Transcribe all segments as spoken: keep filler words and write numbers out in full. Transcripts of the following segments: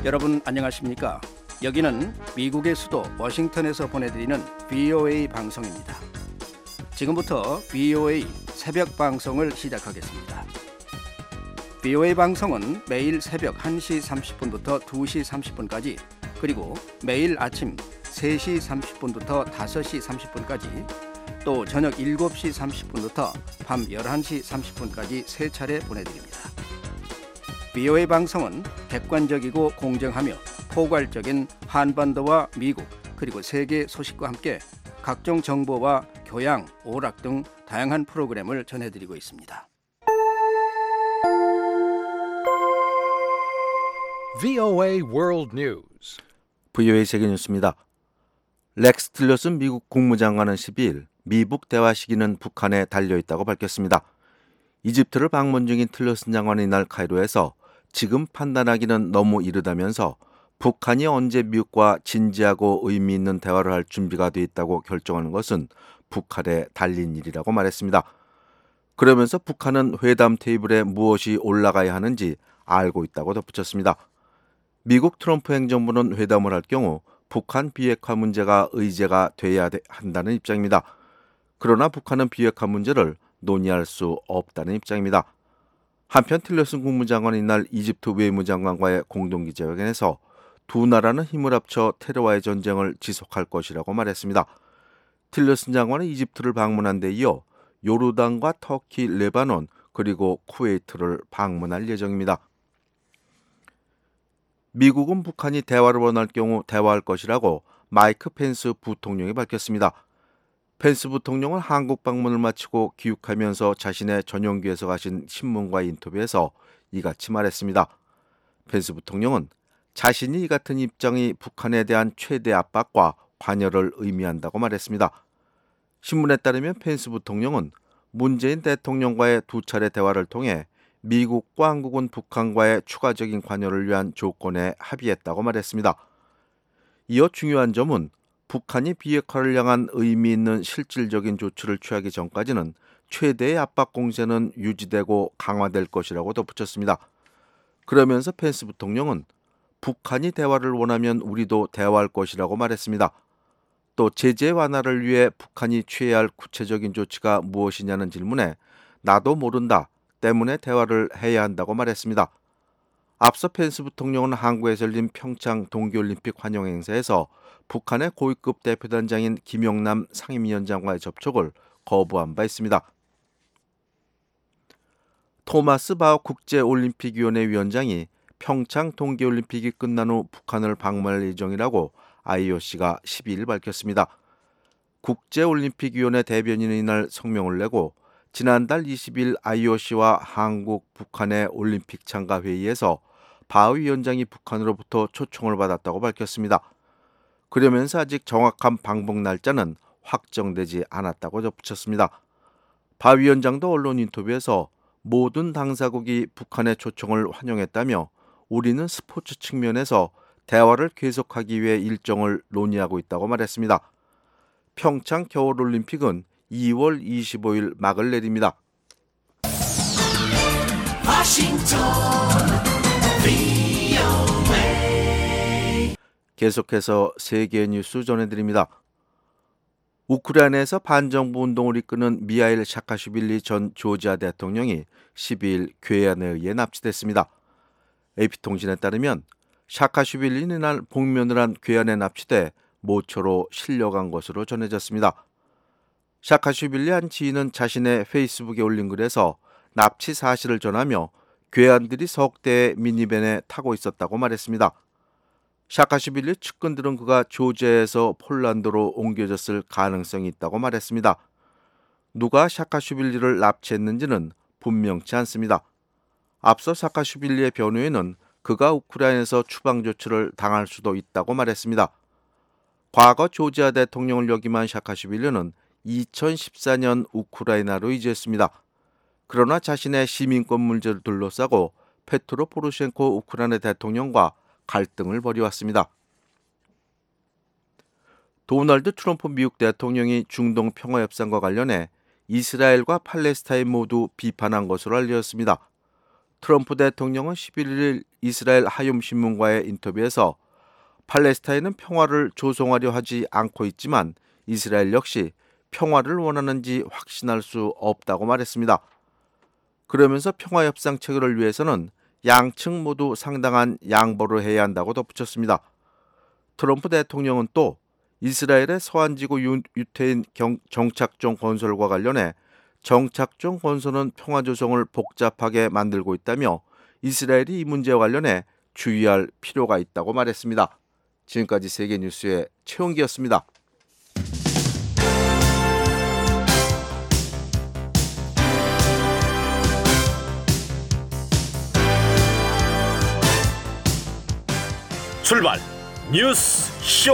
여러분 안녕하십니까? 여기는 미국의 수도 워싱턴에서 보내드리는 브이오에이 방송입니다. 지금부터 브이오에이 새벽 방송을 시작하겠습니다. 브이오에이 방송은 매일 새벽 한 시 삼십 분부터 두 시 삼십 분까지, 그리고 매일 아침 세 시 삼십 분부터 다섯 시 삼십 분까지, 또 저녁 일곱 시 삼십 분부터 밤 열한 시 삼십 분까지 세 차례 보내드립니다. 브이오에이 방송은 객관적이고 공정하며 포괄적인 한반도와 미국 그리고 세계 소식과 함께 각종 정보와 교양, 오락 등 다양한 프로그램을 전해드리고 있습니다. 브이오에이 World News. 브이오에이 세계 뉴스입니다. 렉스 틸러슨 미국 국무장관은 십이 일 미북 대화 시기는 북한에 달려있다고 밝혔습니다. 이집트를 방문 중인 틸러슨 장관은 이날 카이로에서 지금 판단하기는 너무 이르다면서 북한이 언제 미국과 진지하고 의미 있는 대화를 할 준비가 돼 있다고 결정하는 것은 북한에 달린 일이라고 말했습니다. 그러면서 북한은 회담 테이블에 무엇이 올라가야 하는지 알고 있다고 덧붙였습니다. 미국 트럼프 행정부는 회담을 할 경우 북한 비핵화 문제가 의제가 돼야 한다는 입장입니다. 그러나 북한은 비핵화 문제를 논의할 수 없다는 입장입니다. 한편 틸러슨 국무장관은 이날 이집트 외무장관과의 공동기자회견에서 두 나라는 힘을 합쳐 테러와의 전쟁을 지속할 것이라고 말했습니다. 틸러슨 장관은 이집트를 방문한 데 이어 요르단과 터키, 레바논 그리고 쿠웨이트를 방문할 예정입니다. 미국은 북한이 대화를 원할 경우 대화할 것이라고 마이크 펜스 부통령이 밝혔습니다. 펜스 부통령은 한국 방문을 마치고 귀국하면서 자신의 전용기에서 가신 신문과의 인터뷰에서 이같이 말했습니다. 펜스 부통령은 자신이 이 같은 입장이 북한에 대한 최대 압박과 관여를 의미한다고 말했습니다. 신문에 따르면 펜스 부통령은 문재인 대통령과의 두 차례 대화를 통해 미국과 한국은 북한과의 추가적인 관여를 위한 조건에 합의했다고 말했습니다. 이어 중요한 점은 북한이 비핵화를 향한 의미 있는 실질적인 조치를 취하기 전까지는 최대의 압박 공세는 유지되고 강화될 것이라고 덧붙였습니다. 그러면서 펜스 부통령은 북한이 대화를 원하면 우리도 대화할 것이라고 말했습니다. 또 제재 완화를 위해 북한이 취해야 할 구체적인 조치가 무엇이냐는 질문에 나도 모른다 때문에 대화를 해야 한다고 말했습니다. 앞서 펜스 부통령은 한국에서 열린 평창 동계올림픽 환영 행사에서 북한의 고위급 대표단장인 김영남 상임위원장과의 접촉을 거부한 바 있습니다. 토마스 바흐 국제올림픽위원회 위원장이 평창 동계올림픽이 끝난 후 북한을 방문할 예정이라고 아이오씨가 십이 일 밝혔습니다. 국제올림픽위원회 대변인은 이날 성명을 내고 지난달 이십 일 아이오씨와 한국, 북한의 올림픽 참가 회의에서 바흐 위원장이 북한으로부터 초청을 받았다고 밝혔습니다. 그러면서 아직 정확한 방북 날짜는 확정되지 않았다고 덧붙였습니다. 바 위원장도 언론 인터뷰에서 모든 당사국이 북한의 초청을 환영했다며 우리는 스포츠 측면에서 대화를 계속하기 위해 일정을 논의하고 있다고 말했습니다. 평창 겨울올림픽은 이월 이십오일 막을 내립니다. 계속해서 세계 뉴스 전해드립니다. 우크라이나에서 반정부 운동을 이끄는 미하일 사카슈빌리 전 조지아 대통령이 십이 일 괴한에 의해 납치됐습니다. 에이피통신에 따르면 사카슈빌리는 이날 복면을 한 괴한에 납치돼 모처로 실려간 것으로 전해졌습니다. 사카슈빌리 한 지인은 자신의 페이스북에 올린 글에서 납치 사실을 전하며 괴한들이 석대의 미니밴에 타고 있었다고 말했습니다. 사카슈빌리 측근들은 그가 조지아에서 폴란드로 옮겨졌을 가능성이 있다고 말했습니다. 누가 사카슈빌리를 납치했는지는 분명치 않습니다. 앞서 사카슈빌리의 변호인은 그가 우크라이나에서 추방 조치를 당할 수도 있다고 말했습니다. 과거 조지아 대통령을 역임한 사카슈빌리는 이천십사 년 우크라이나로 이주했습니다. 그러나 자신의 시민권 문제를 둘러싸고 페트로 포로셴코 우크라이나 대통령과 갈등을 벌여왔습니다. 도널드 트럼프 미국 대통령이 중동 평화협상과 관련해 이스라엘과 팔레스타인 모두 비판한 것으로 알려졌습니다. 트럼프 대통령은 십일 일 이스라엘 하욤 신문과의 인터뷰에서 팔레스타인은 평화를 조성하려 하지 않고 있지만 이스라엘 역시 평화를 원하는지 확신할 수 없다고 말했습니다. 그러면서 평화협상 체결을 위해서는 양측 모두 상당한 양보를 해야 한다고 덧붙였습니다. 트럼프 대통령은 또 이스라엘의 서한지구 유태인 정착종 건설과 관련해 정착종 건설은 평화 조성을 복잡하게 만들고 있다며 이스라엘이 이 문제와 관련해 주의할 필요가 있다고 말했습니다. 지금까지 세계뉴스의 최용기였습니다. 출발 뉴스 쇼.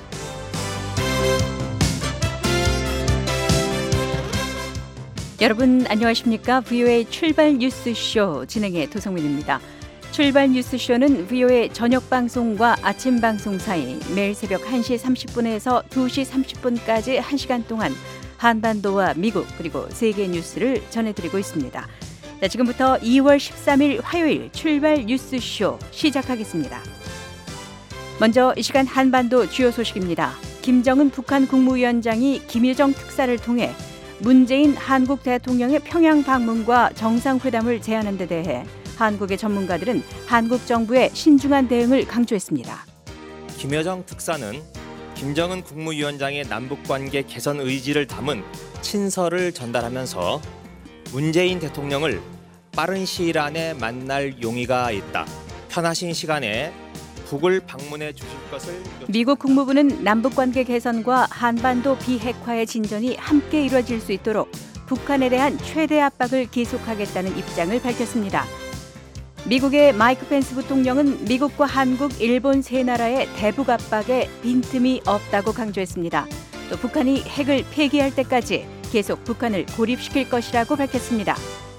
여러분 안녕하십니까? 브이오에이 출발 뉴스쇼 진행의 도성민입니다. 출발 뉴스쇼는 브이오에이 저녁 방송과 아침 방송 사이 매일 새벽 한 시 삼십 분에서 두 시 삼십 분까지 한 시간 동안 한반도와 미국 그리고 세계 뉴스를 전해드리고 있습니다. 자, 지금부터 이월 십삼일 화요일 출발 뉴스쇼 시작하겠습니다. 먼저 이 시간 한반도 주요 소식입니다. 김정은 북한 국무위원장이 김여정 특사를 통해 문재인 한국 대통령의 평양 방문과 정상회담을 제안한 데 대해 한국의 전문가들은 한국 정부의 신중한 대응을 강조했습니다. 김여정 특사는 김정은 국무위원장의 남북관계 개선 의지를 담은 친서를 전달하면서 문재인 대통령을 빠른 시일 안에 만날 용의가 있다. 편하신 시간에 북을 방문해 주실 것을 요청... 미국 국무부는 남북관계 개선과 한반도 비핵화의 진전이 함께 이루어질 수 있도록 북한에 대한 최대 압박을 계속하겠다는 입장을 밝혔습니다. 미국의 마이크 펜스 부통령은 미국과 한국, 일본 세 나라의 대북 압박에 빈틈이 없다고 강조했습니다. 또 북한이 핵을 폐기할 때까지 계속 북한을 고립시킬 것이라고 밝혔습니다.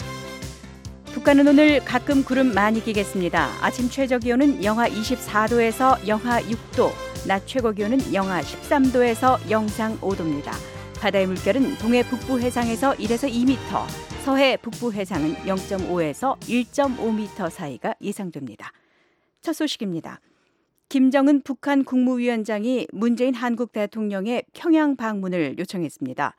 북한은 오늘 가끔 구름 많이 끼겠습니다. 아침 최저기온은 영하 이십사 도에서 영하 육 도, 낮 최고기온은 영하 십삼 도에서 영상 오 도입니다. 바다의 물결은 동해 북부 해상에서 일에서 이 미터, 서해 북부 해상은 영 점 오에서 일 점 오 미터 사이가 예상됩니다. 첫 소식입니다. 김정은 북한 국무위원장이 문재인 한국 대통령의 평양 방문을 요청했습니다.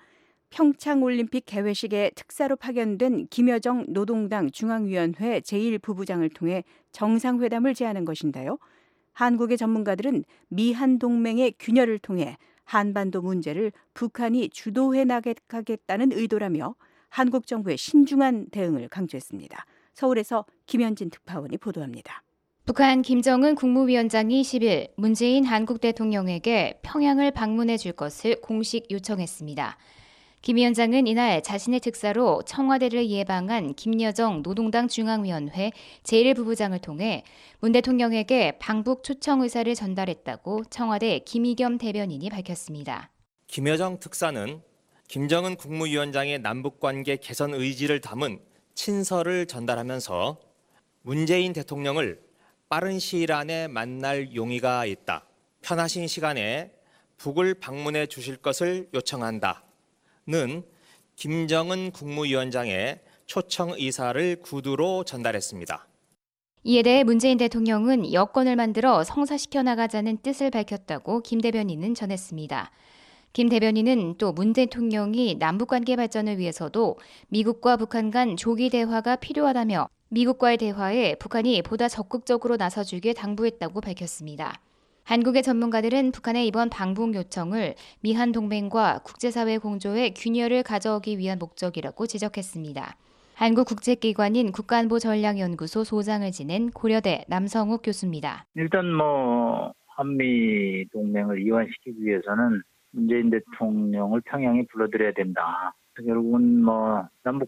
평창올림픽 개회식에 특사로 파견된 김여정 노동당 중앙위원회 제일 부부장을 통해 정상회담을 제안한 것인데요. 한국의 전문가들은 미한 동맹의 균열을 통해 한반도 문제를 북한이 주도해 나가겠다는 의도라며 한국 정부의 신중한 대응을 강조했습니다. 서울에서 김현진 특파원이 보도합니다. 북한 김정은 국무위원장이 십일 문재인 한국 대통령에게 평양을 방문해 줄 것을 공식 요청했습니다. 김 위원장은 이날 자신의 특사로 청와대를 예방한 김여정 노동당 중앙위원회 제일 부부장을 통해 문 대통령에게 방북 초청 의사를 전달했다고 청와대 김의겸 대변인이 밝혔습니다. 김여정 특사는 김정은 국무위원장의 남북관계 개선 의지를 담은 친서를 전달하면서 문재인 대통령을 빠른 시일 안에 만날 용의가 있다. 편하신 시간에 북을 방문해 주실 것을 요청한다. 는 김정은 국무위원장의 초청 의사를 구두로 전달했습니다. 이에 대해 문재인 대통령은 여건을 만들어 성사시켜 나가자는 뜻을 밝혔다고 김 대변인은 전했습니다. 김 대변인은 또 문 대통령이 남북관계 발전을 위해서도 미국과 북한 간 조기 대화가 필요하다며 미국과의 대화에 북한이 보다 적극적으로 나서주길 당부했다고 밝혔습니다. 한국의 전문가들은 북한의 이번 방북 요청을 미한 동맹과 국제사회 공조의 균열을 가져오기 위한 목적이라고 지적했습니다. 한국국제기관인 국가안보전략연구소 소장을 지낸 고려대 남성욱 교수입니다. 일단 뭐 한미 동맹을 이완시키기 위해서는 문재인 대통령을 평양에 불러들여야 된다. 결국은 뭐 남북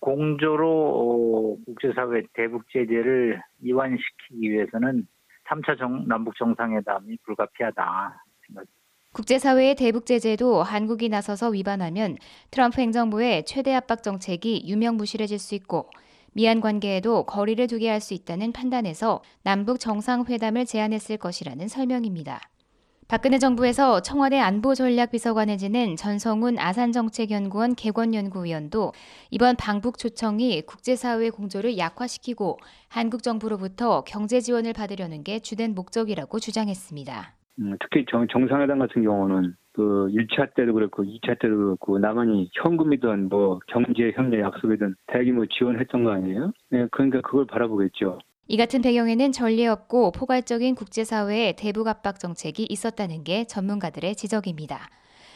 공조로 국제사회 대북 제재를 이완시키기 위해서는 삼 차 정, 남북 정상회담이 불가피하다 생각합니다. 국제사회의 대북 제재도 한국이 나서서 위반하면 트럼프 행정부의 최대 압박 정책이 유명무실해질 수 있고 미한 관계에도 거리를 두게 할 수 있다는 판단에서 남북 정상회담을 제안했을 것이라는 설명입니다. 박근혜 정부에서 청와대 안보전략비서관에 지낸 전성훈 아산정책연구원 개권연구위원도 이번 방북 초청이 국제사회의 공조를 약화시키고 한국 정부로부터 경제 지원을 받으려는 게 주된 목적이라고 주장했습니다. 음, 특히 정, 정상회담 같은 경우는 그 일 차 때도 그렇고 이 차 때도 그렇고 남한이 현금이든 뭐 경제 협력 약속이든 대규모 지원했던 거 아니에요? 네, 그러니까 그걸 바라보겠죠. 이 같은 배경에는 전례 없고 포괄적인 국제사회의 대북 압박 정책이 있었다는 게 전문가들의 지적입니다.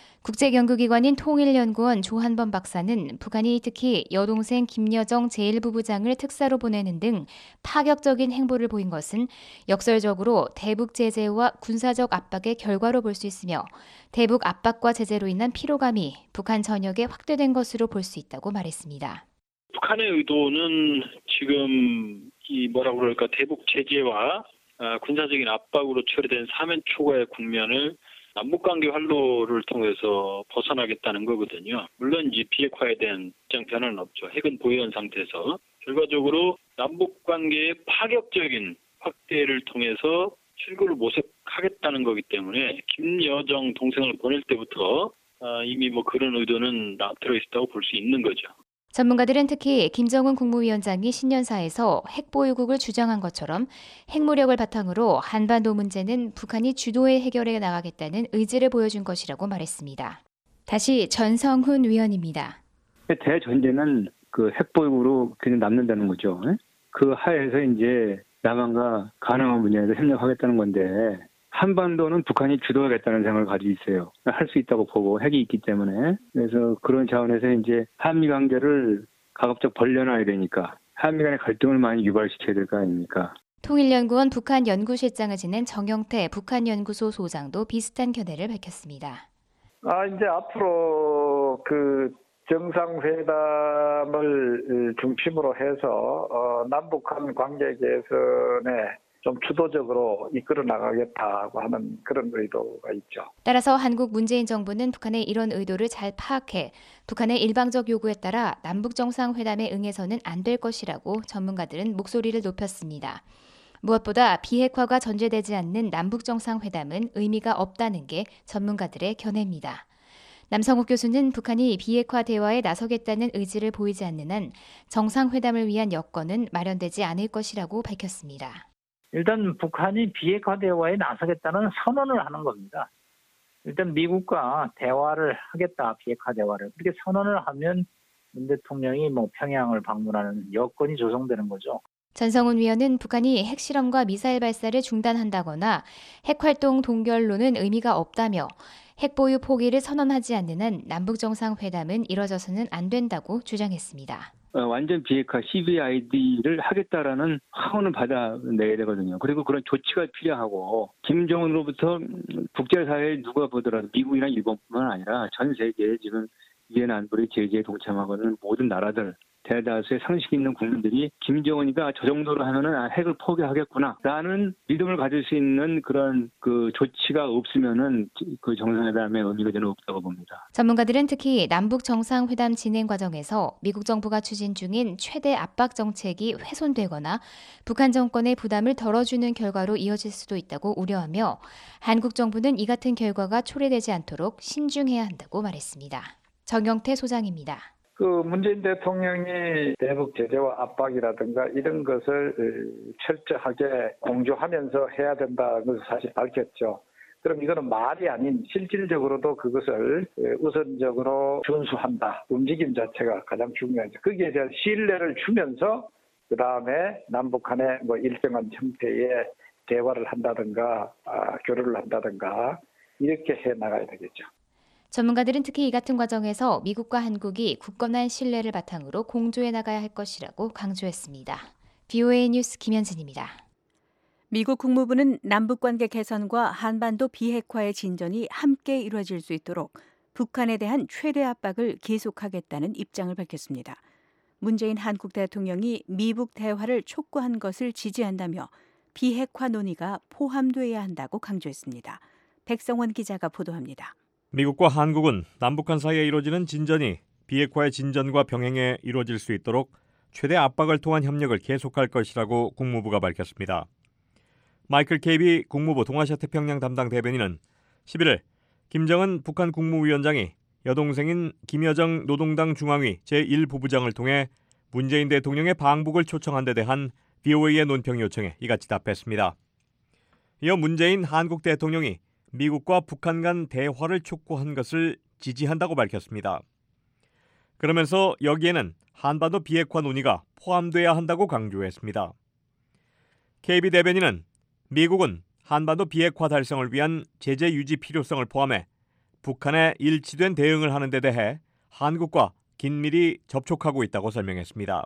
국제연구기관인 통일연구원 조한범 박사는 북한이 특히 여동생 김여정 제일 부부장을 특사로 보내는 등 파격적인 행보를 보인 것은 역설적으로 대북 제재와 군사적 압박의 결과로 볼 수 있으며 대북 압박과 제재로 인한 피로감이 북한 전역에 확대된 것으로 볼 수 있다고 말했습니다. 북한의 의도는 지금 이 뭐라고 그럴까 대북 제재와 군사적인 압박으로 처리된 사면 초과의 국면을 남북관계 활로를 통해서 벗어나겠다는 거거든요. 물론 이제 비핵화에 대한 입장 변화는 없죠. 핵은 보유한 상태에서 결과적으로 남북관계의 파격적인 확대를 통해서 출구를 모색하겠다는 거기 때문에 김여정 동생을 보낼 때부터 이미 뭐 그런 의도는 들어있다고 볼 수 있는 거죠. 전문가들은 특히 김정은 국무위원장이 신년사에서 핵보유국을 주장한 것처럼 핵무력을 바탕으로 한반도 문제는 북한이 주도해 해결해 나가겠다는 의지를 보여준 것이라고 말했습니다. 다시 전성훈 위원입니다. 대전제는 그 핵보유국으로 그냥 남는다는 거죠. 그 하에서 이제 남한과 가능한 분야에서 협력하겠다는 건데 한반도는 북한이 주도하겠다는 생각을 가지고 있어요. 할 수 있다고 보고 핵이 있기 때문에. 그래서 그런 차원에서 이제 한미 관계를 가급적 벌려놔야 되니까 한미 간의 갈등을 많이 유발시켜야 될 거 아닙니까? 통일연구원 북한연구실장을 지낸 정영태 북한연구소 소장도 비슷한 견해를 밝혔습니다. 아, 이제 앞으로 그 정상회담을 중심으로 해서 어, 남북한 관계 개선에 좀 주도적으로 이끌어 나가겠다고 하는 그런 의도가 있죠. 따라서 한국 문재인 정부는 북한의 이런 의도를 잘 파악해 북한의 일방적 요구에 따라 남북정상회담에 응해서는 안 될 것이라고 전문가들은 목소리를 높였습니다. 무엇보다 비핵화가 전제되지 않는 남북정상회담은 의미가 없다는 게 전문가들의 견해입니다. 남성욱 교수는 북한이 비핵화 대화에 나서겠다는 의지를 보이지 않는 한 정상회담을 위한 여건은 마련되지 않을 것이라고 밝혔습니다. 일단 북한이 비핵화 대화에 나서겠다는 선언을 하는 겁니다. 일단 미국과 대화를 하겠다, 비핵화 대화를. 이렇게 선언을 하면 문 대통령이 뭐 평양을 방문하는 여건이 조성되는 거죠. 전성훈 위원은 북한이 핵실험과 미사일 발사를 중단한다거나 핵활동 동결로는 의미가 없다며 핵보유 포기를 선언하지 않는 한 남북정상회담은 이뤄져서는 안 된다고 주장했습니다. 완전 비핵화 씨비아이디를 하겠다라는 확언을 받아내야 되거든요. 그리고 그런 조치가 필요하고 김정은으로부터 국제사회에 누가 보더라도 미국이나 일본뿐만 아니라 전 세계에 지금 유엔 안보리 제재에 동참하고는 모든 나라들 대다수의 상식 있는 국민들이 김정은이가 저 정도로 하면은 핵을 포기하겠구나라는 믿음을 가질 수 있는 그런 그 조치가 없으면은 그 정상회담의 의미가 저는 없다고 봅니다. 전문가들은 특히 남북 정상회담 진행 과정에서 미국 정부가 추진 중인 최대 압박 정책이 훼손되거나 북한 정권의 부담을 덜어주는 결과로 이어질 수도 있다고 우려하며 한국 정부는 이 같은 결과가 초래되지 않도록 신중해야 한다고 말했습니다. 정영태 소장입니다. 그 문재인 대통령이 대북 제재와 압박이라든가 이런 것을 철저하게 공조하면서 해야 된다는 것을 사실 밝혔죠. 그럼 이거는 말이 아닌 실질적으로도 그것을 우선적으로 준수한다. 움직임 자체가 가장 중요하죠. 거기에 대한 신뢰를 주면서 그다음에 남북한의 뭐 일정한 형태의 대화를 한다든가 아, 교류를 한다든가 이렇게 해 나가야 되겠죠. 전문가들은 특히 이 같은 과정에서 미국과 한국이 굳건한 신뢰를 바탕으로 공조해 나가야 할 것이라고 강조했습니다. 브이오에이 뉴스 김현진입니다. 미국 국무부는 남북관계 개선과 한반도 비핵화의 진전이 함께 이루어질 수 있도록 북한에 대한 최대 압박을 계속하겠다는 입장을 밝혔습니다. 문재인 한국 대통령이 미북 대화를 촉구한 것을 지지한다며 비핵화 논의가 포함돼야 한다고 강조했습니다. 백성원 기자가 보도합니다. 미국과 한국은 남북한 사이에 이루어지는 진전이 비핵화의 진전과 병행해 이루어질 수 있도록 최대 압박을 통한 협력을 계속할 것이라고 국무부가 밝혔습니다. 마이클 케이비 국무부 동아시아 태평양 담당 대변인은 십일일 김정은 북한 국무위원장이 여동생인 김여정 노동당 중앙위 제일 부부장을 통해 문재인 대통령의 방북을 초청한 데 대한 브이오에이의 논평 요청에 이같이 답했습니다. 이어 문재인 한국 대통령이 미국과 북한 간 대화를 촉구한 것을 지지한다고 밝혔습니다. 그러면서 여기에는 한반도 비핵화 논의가 포함돼야 한다고 강조했습니다. 케이비 대변인은 미국은 한반도 비핵화 달성을 위한 제재 유지 필요성을 포함해 북한에 일치된 대응을 하는 데 대해 한국과 긴밀히 접촉하고 있다고 설명했습니다.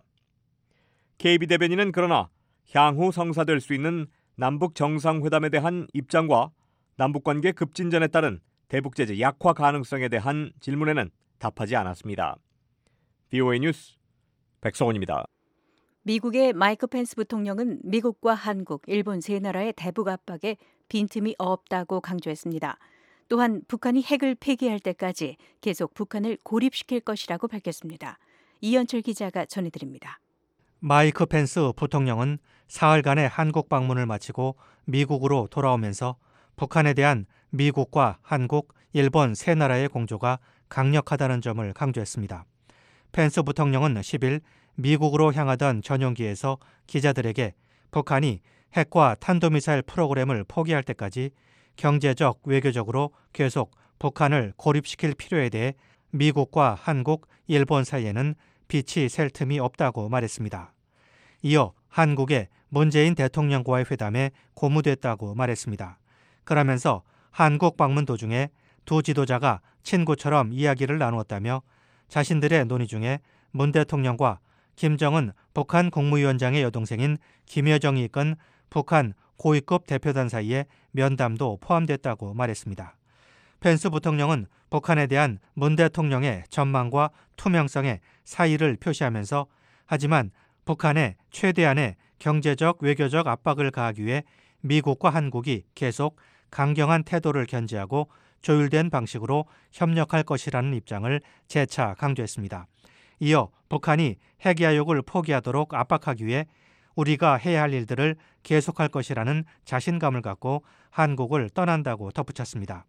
케이비 대변인은 그러나 향후 성사될 수 있는 남북 정상회담에 대한 입장과 남북관계 급진전에 따른 대북제재 약화 가능성에 대한 질문에는 답하지 않았습니다. 브이오에이 뉴스 백성원입니다. 미국의 마이크 펜스 부통령은 미국과 한국, 일본 세 나라의 대북 압박에 빈틈이 없다고 강조했습니다. 또한 북한이 핵을 폐기할 때까지 계속 북한을 고립시킬 것이라고 밝혔습니다. 이현철 기자가 전해드립니다. 마이크 펜스 부통령은 사흘간의 한국 방문을 마치고 미국으로 돌아오면서 북한에 대한 미국과 한국, 일본 세 나라의 공조가 강력하다는 점을 강조했습니다. 펜스 부통령은 십일 미국으로 향하던 전용기에서 기자들에게 북한이 핵과 탄도미사일 프로그램을 포기할 때까지 경제적, 외교적으로 계속 북한을 고립시킬 필요에 대해 미국과 한국, 일본 사이에는 빛이 셀 틈이 없다고 말했습니다. 이어 한국의 문재인 대통령과의 회담에 고무됐다고 말했습니다. 그러면서 한국 방문 도중에 두 지도자가 친구처럼 이야기를 나누었다며 자신들의 논의 중에 문 대통령과 김정은 북한 국무위원장의 여동생인 김여정이 이끈 북한 고위급 대표단 사이에 면담도 포함됐다고 말했습니다. 펜스 부통령은 북한에 대한 문 대통령의 전망과 투명성에 사의를 표시하면서 하지만 북한에 최대한의 경제적, 외교적 압박을 가하기 위해 미국과 한국이 계속 강경한 태도를 견지하고 조율된 방식으로 협력할 것이라는 입장을 재차 강조했습니다. 이어 북한이 핵야욕을 포기하도록 압박하기 위해 우리가 해야 할 일들을 계속할 것이라는 자신감을 갖고 한국을 떠난다고 덧붙였습니다.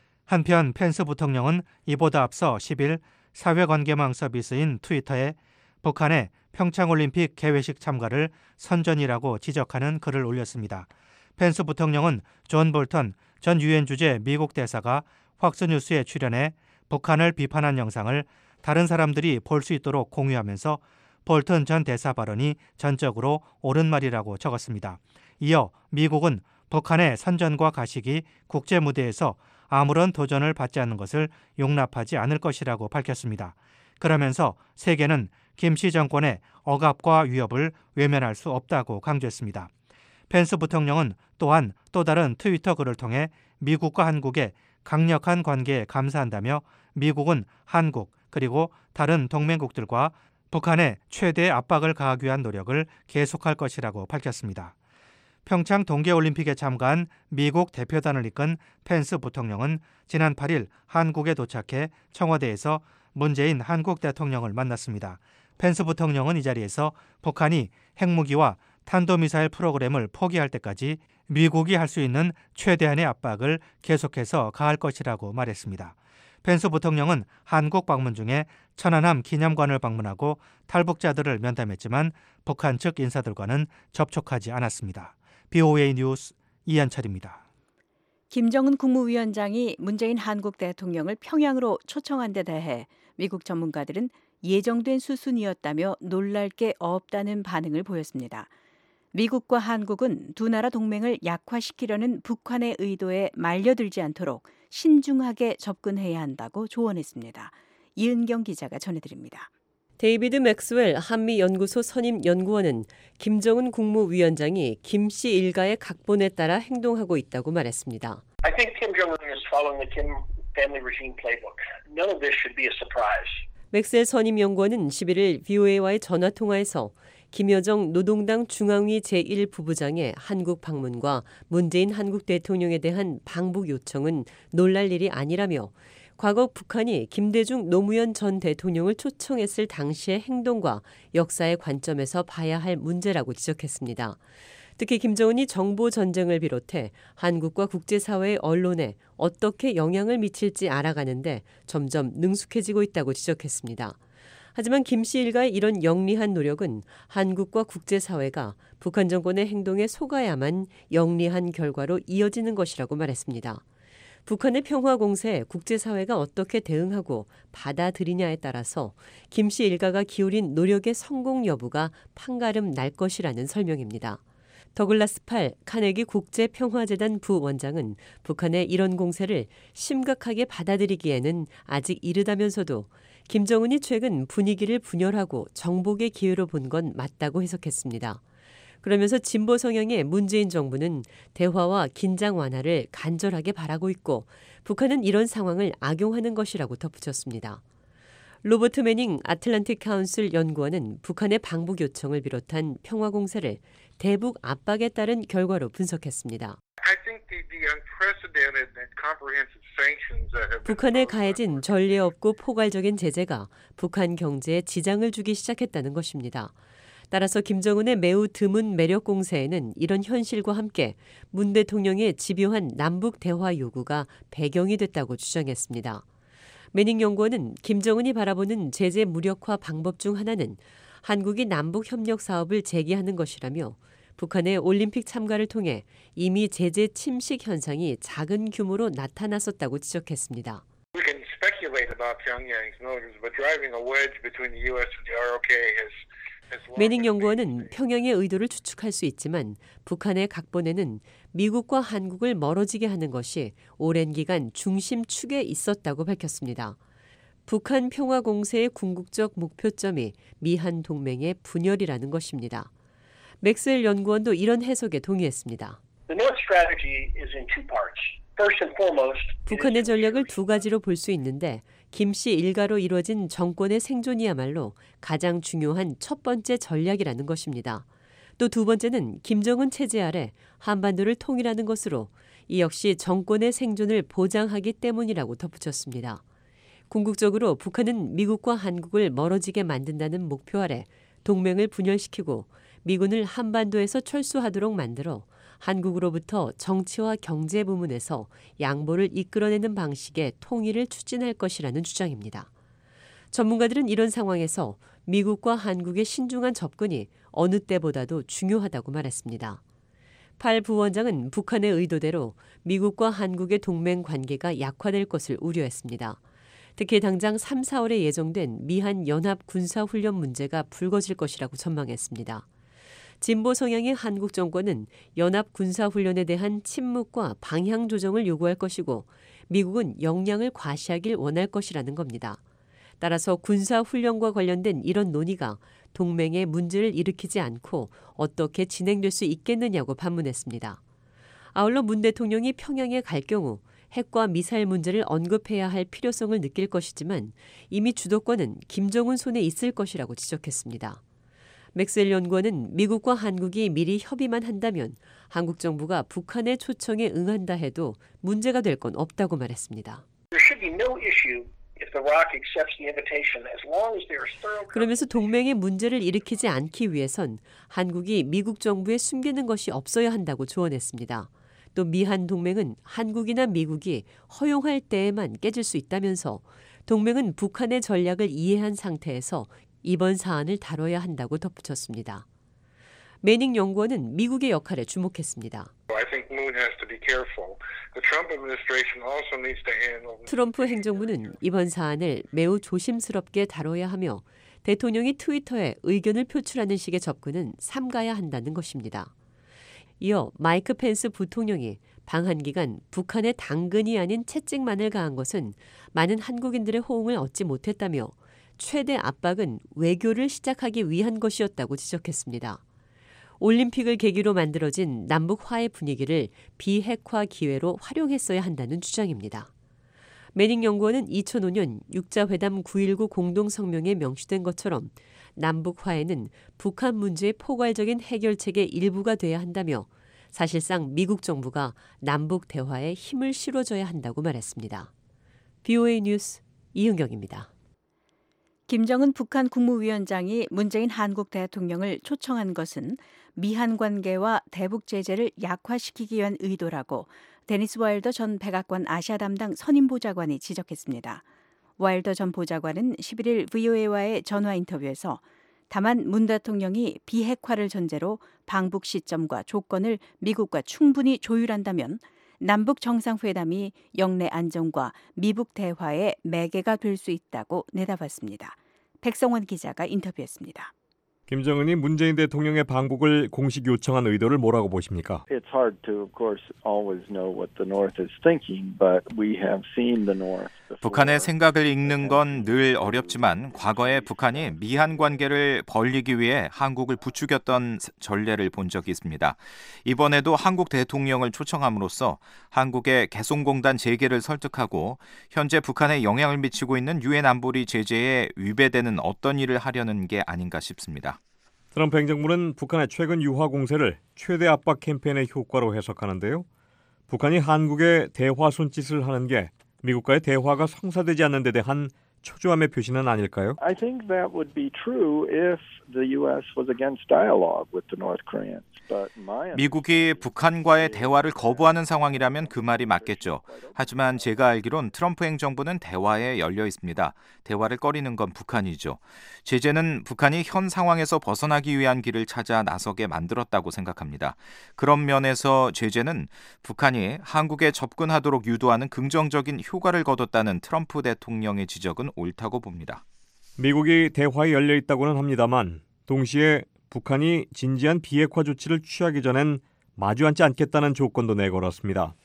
한편 펜스 부통령은 이보다 앞서 십일 사회관계망 서비스인 트위터에 북한의 평창올림픽 개회식 참가를 선전이라고 지적하는 글을 올렸습니다. 펜스 부통령은 존 볼턴 전 유엔 주재 미국 대사가 팍스뉴스에 출연해 북한을 비판한 영상을 다른 사람들이 볼 수 있도록 공유하면서 볼턴 전 대사 발언이 전적으로 옳은 말이라고 적었습니다. 이어 미국은 북한의 선전과 가식이 국제 무대에서 아무런 도전을 받지 않는 것을 용납하지 않을 것이라고 밝혔습니다. 그러면서 세계는 김씨 정권의 억압과 위협을 외면할 수 없다고 강조했습니다. 펜스 부통령은 또한 또 다른 트위터 글을 통해 미국과 한국의 강력한 관계에 감사한다며 미국은 한국 그리고 다른 동맹국들과 북한에 최대 압박을 가하기 위한 노력을 계속할 것이라고 밝혔습니다. 평창 동계올림픽에 참가한 미국 대표단을 이끈 펜스 부통령은 지난 팔일 한국에 도착해 청와대에서 문재인 한국 대통령을 만났습니다. 펜스 부통령은 이 자리에서 북한이 핵무기와 탄도미사일 프로그램을 포기할 때까지 미국이 할 수 있는 최대한의 압박을 계속해서 가할 것이라고 말했습니다. 펜스 부통령은 한국 방문 중에 천안함 기념관을 방문하고 탈북자들을 면담했지만 북한 측 인사들과는 접촉하지 않았습니다. 브이오에이 뉴스 이한철입니다. 김정은 국무위원장이 문재인 한국 대통령을 평양으로 초청한 데 대해 미국 전문가들은 예정된 수순이었다며 놀랄 게 없다는 반응을 보였습니다. 미국과 한국은 두 나라 동맹을 약화시키려는 북한의 의도에 말려들지 않도록 신중하게 접근해야 한다고 조언했습니다. 이은경 기자가 전해드립니다. 데이비드 맥스웰 한미연구소 선임 연구원은 김정은 국무위원장이 김씨 일가의 각본에 따라 행동하고 있다고 말했습니다. I think Kim Jong-un is following the Kim family regime playbook. None of this should be a surprise. 맥스웰 선임 연구원은 십일일 브이오에이와의 전화통화에서 김여정 노동당 중앙위 제일 부부장의 한국 방문과 문재인 한국 대통령에 대한 방북 요청은 놀랄 일이 아니라며 과거 북한이 김대중 노무현 전 대통령을 초청했을 당시의 행동과 역사의 관점에서 봐야 할 문제라고 지적했습니다. 특히 김정은이 정보 전쟁을 비롯해 한국과 국제사회의 언론에 어떻게 영향을 미칠지 알아가는데 점점 능숙해지고 있다고 지적했습니다. 하지만 김 씨 일가의 이런 영리한 노력은 한국과 국제사회가 북한 정권의 행동에 속아야만 영리한 결과로 이어지는 것이라고 말했습니다. 북한의 평화 공세에 국제사회가 어떻게 대응하고 받아들이냐에 따라서 김 씨 일가가 기울인 노력의 성공 여부가 판가름 날 것이라는 설명입니다. 더글라스 팔 카네기 국제평화재단 부원장은 북한의 이런 공세를 심각하게 받아들이기에는 아직 이르다면서도 김정은이 최근 분위기를 분열하고 정복의 기회로 본 건 맞다고 해석했습니다. 그러면서 진보 성향의 문재인 정부는 대화와 긴장 완화를 간절하게 바라고 있고 북한은 이런 상황을 악용하는 것이라고 덧붙였습니다. 로버트 매닝 아틀란틱 카운슬 연구원은 북한의 방북 요청을 비롯한 평화 공세를 대북 압박에 따른 결과로 분석했습니다. 북한에 가해진 전례 없고 포괄적인 제재가 북한 경제에 지장을 주기 시작했다는 것입니다. 따라서 김정은의 매우 드문 매력 공세에는 이런 현실과 함께 문 대통령의 집요한 남북 대화 요구가 배경이 됐다고 주장했습니다. 매닝 연구원은 김정은이 바라보는 제재 무력화 방법 중 하나는 한국이 남북 협력 사업을 재개하는 것이라며 북한의 올림픽 참가를 통해 이미 제재 침식 현상이 작은 규모로 나타났었다고 지적했습니다. We can speculate about Pyongyang's motives, but driving a wedge between the U S and the R O K has 매닝 연구원은 평양의 의도를 추측할 수 있지만 북한의 각본에는 미국과 한국을 멀어지게 하는 것이 오랜 기간 중심축에 있었다고 밝혔습니다. 북한 평화 공세의 궁극적 목표점이 미한 동맹의 분열이라는 것입니다. 맥스웰 연구원도 이런 해석에 동의했습니다. The North strategy is in two parts. First and foremost, 북한의 전략을 두 가지로 볼 수 있는데 김 씨 일가로 이루어진 정권의 생존이야말로 가장 중요한 첫 번째 전략이라는 것입니다. 또 두 번째는 김정은 체제 아래 한반도를 통일하는 것으로 이 역시 정권의 생존을 보장하기 때문이라고 덧붙였습니다. 궁극적으로 북한은 미국과 한국을 멀어지게 만든다는 목표 아래 동맹을 분열시키고 미군을 한반도에서 철수하도록 만들어 한국으로부터 정치와 경제 부문에서 양보를 이끌어내는 방식의 통일을 추진할 것이라는 주장입니다. 전문가들은 이런 상황에서 미국과 한국의 신중한 접근이 어느 때보다도 중요하다고 말했습니다. 팔 부원장은 북한의 의도대로 미국과 한국의 동맹 관계가 약화될 것을 우려했습니다. 특히 당장 삼, 사월에 예정된 미한 연합 군사훈련 문제가 불거질 것이라고 전망했습니다. 진보 성향의 한국 정권은 연합 군사훈련에 대한 침묵과 방향 조정을 요구할 것이고 미국은 역량을 과시하길 원할 것이라는 겁니다. 따라서 군사훈련과 관련된 이런 논의가 동맹에 문제를 일으키지 않고 어떻게 진행될 수 있겠느냐고 반문했습니다. 아울러 문 대통령이 평양에 갈 경우 핵과 미사일 문제를 언급해야 할 필요성을 느낄 것이지만 이미 주도권은 김정은 손에 있을 것이라고 지적했습니다. 맥스웰 연구원은 미국과 한국이 미리 협의만 한다면 한국 정부가 북한의 초청에 응한다 해도 문제가 될 건 없다고 말했습니다. 그러면서 동맹의 문제를 일으키지 않기 위해선 한국이 미국 정부에 숨기는 것이 없어야 한다고 조언했습니다. 또 미한 동맹은 한국이나 미국이 허용할 때에만 깨질 수 있다면서 동맹은 북한의 전략을 이해한 상태에서 이번 사안을 다뤄야 한다고 덧붙였습니다. 매닝 연구원은 미국의 역할에 주목했습니다. 트럼프 행정부는 이번 사안을 매우 조심스럽게 다뤄야 하며 대통령이 트위터에 의견을 표출하는 식의 접근은 삼가야 한다는 것입니다. 이어 마이크 펜스 부통령이 방한 기간 북한의 당근이 아닌 채찍만을 가한 것은 많은 한국인들의 호응을 얻지 못했다며 최대 압박은 외교를 시작하기 위한 것이었다고 지적했습니다. 올림픽을 계기로 만들어진 남북 화해 분위기를 비핵화 기회로 활용했어야 한다는 주장입니다. 매닝 연구원은 이천오 년 육자회담 구일구 공동성명에 명시된 것처럼 남북 화해는 북한 문제의 포괄적인 해결책의 일부가 돼야 한다며 사실상 미국 정부가 남북 대화에 힘을 실어줘야 한다고 말했습니다. 비오에이 뉴스 이은경입니다. 김정은 북한 국무위원장이 문재인 한국 대통령을 초청한 것은 미한 관계와 대북 제재를 약화시키기 위한 의도라고 데니스 와일더 전 백악관 아시아 담당 선임 보좌관이 지적했습니다. 와일더 전 보좌관은 십일 일 브이오에이와의 전화 인터뷰에서 다만 문 대통령이 비핵화를 전제로 방북 시점과 조건을 미국과 충분히 조율한다면 남북 정상회담이 영내 안정과 미북 대화의 매개가 될 수 있다고 내다봤습니다. 백성원 기자가 인터뷰했습니다. 김정은이 문재인 대통령의 방북을 공식 요청한 의도를 뭐라고 보십니까? It's hard to, of course, always know what the North is thinking, but we have seen the North. 북한의 생각을 읽는 건 늘 어렵지만 과거에 북한이 미한 관계를 벌리기 위해 한국을 부추겼던 전례를 본 적이 있습니다. 이번에도 한국 대통령을 초청함으로써 한국의 개성공단 재개를 설득하고 현재 북한에 영향을 미치고 있는 유엔 안보리 제재에 위배되는 어떤 일을 하려는 게 아닌가 싶습니다. 트럼프 행정부는 북한의 최근 유화 공세를 최대 압박 캠페인의 효과로 해석하는데요. 북한이 한국에 대화 손짓을 하는 게 미국과의 대화가 성사되지 않는 데 대한 초조함의 표시는 아닐까요? I think that would be true if the U S was against dialogue with the North Koreans. 미국이 북한과의 대화를 거부하는 상황이라면 그 말이 맞겠죠. 하지만 제가 알기론 트럼프 행정부는 대화에 열려 있습니다. 대화를 꺼리는 건 북한이죠. 제재는 북한이 현 상황에서 벗어나기 위한 길을 찾아 나서게 만들었다고 생각합니다. 그런 면에서 제재는 북한이 한국에 접근하도록 유도하는 긍정적인 효과를 거뒀다는 트럼프 대통령의 지적은 옳다고 봅니다. 미국이 대화에 열려 있다고는 합니다만 동시에 북한이 진지한 비핵화 조치를 취하기 전엔 마주 앉지 않겠다는 조건도 내걸었습니다.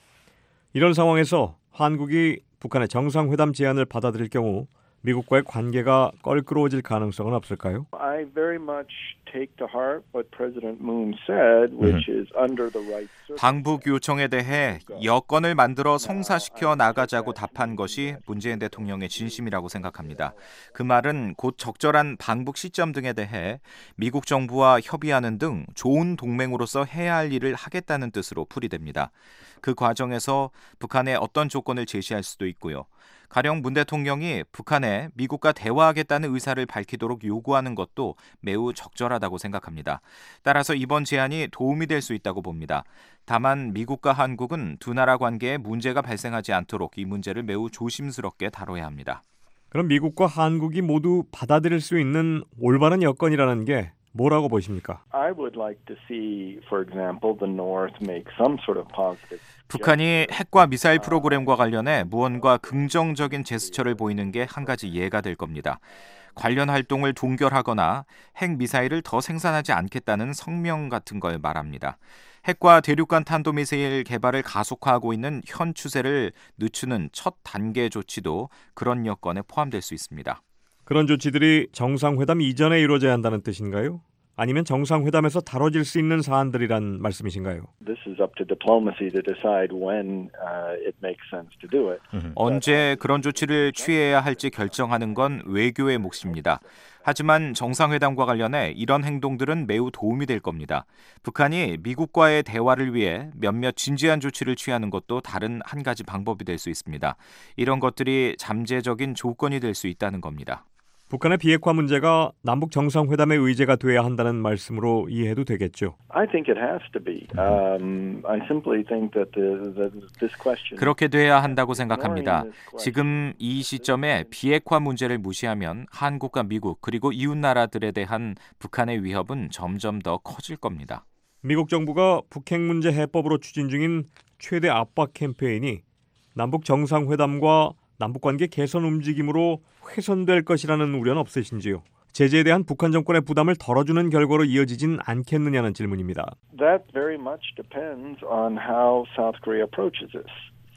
이런 상황에서 한국이 북한의 정상회담 제안을 받아들일 경우 미국과의 관계가 껄끄러워질 가능성은 없을까요? I very much take to heart what President Moon said, which is under the right. 방북 요청에 대해 여건을 만들어 성사시켜 나가자고 답한 것이 문재인 대통령의 진심이라고 생각합니다. 그 말은 곧 적절한 방북 시점 등에 대해 미국 정부와 협의하는 등 좋은 동맹으로서 해야 할 일을 하겠다는 뜻으로 풀이됩니다. 그 과정에서 북한에 어떤 조건을 제시할 수도 있고요. 가령 문 대통령이 북한에 미국과 대화하겠다는 의사를 밝히도록 요구하는 것도 매우 적절하다고 생각합니다. 따라서 이번 제안이 도움이 될 수 있다고 봅니다. 다만 미국과 한국은 두 나라 관계에 문제가 발생하지 않도록 이 문제를 매우 조심스럽게 다뤄야 합니다. 그럼 미국과 한국이 모두 받아들일 수 있는 올바른 여건이라는 게 뭐라고 보십니까? I would like to see, for example, the North make some sort of positive. 북한이 핵과 미사일 프로그램과 관련해 무언가 긍정적인 제스처를 보이는 게 한 가지 예가 될 겁니다. 관련 활동을 동결하거나 핵 미사일을 더 생산하지 않겠다는 성명 같은 걸 말합니다. 핵과 대륙간 탄도미사일 개발을 가속화하고 있는 현 추세를 늦추는 첫 단계 조치도 그런 여건에 포함될 수 있습니다. 그런 조치들이 정상회담 이전에 이루어져야 한다는 뜻인가요? 아니면 정상회담에서 다뤄질 수 있는 사안들이란 말씀이신가요? This is up to diplomacy to decide when uh, it makes sense to do it. 언제 그런 조치를 취해야 할지 결정하는 건 외교의 몫입니다. 하지만 정상회담과 관련해 이런 행동들은 매우 도움이 될 겁니다. 북한이 미국과의 대화를 위해 몇몇 진지한 조치를 취하는 것도 다른 한 가지 방법이 될 수 있습니다. 이런 것들이 잠재적인 조건이 될 수 있다는 겁니다. 북한의 비핵화 문제가 남북 정상회담의 의제가 돼야 한다는 말씀으로 이해해도 되겠죠? I think it has to be. Um, I simply think that the, the, this question. 그렇게 돼야 한다고 생각합니다. 지금 이 시점에 비핵화 문제를 무시하면 한국과 미국 그리고 이웃 나라들에 대한 북한의 위협은 점점 더 커질 겁니다. 미국 정부가 북핵 문제 해법으로 추진 중인 최대 압박 캠페인이 남북 정상회담과 남북관계 개선 움직임으로 훼손될 것이라는 우려는 없으신지요? 제재에 대한 북한 정권의 부담을 덜어주는 결과로 이어지진 않겠느냐는 질문입니다. That very much depends on how South Korea approaches this.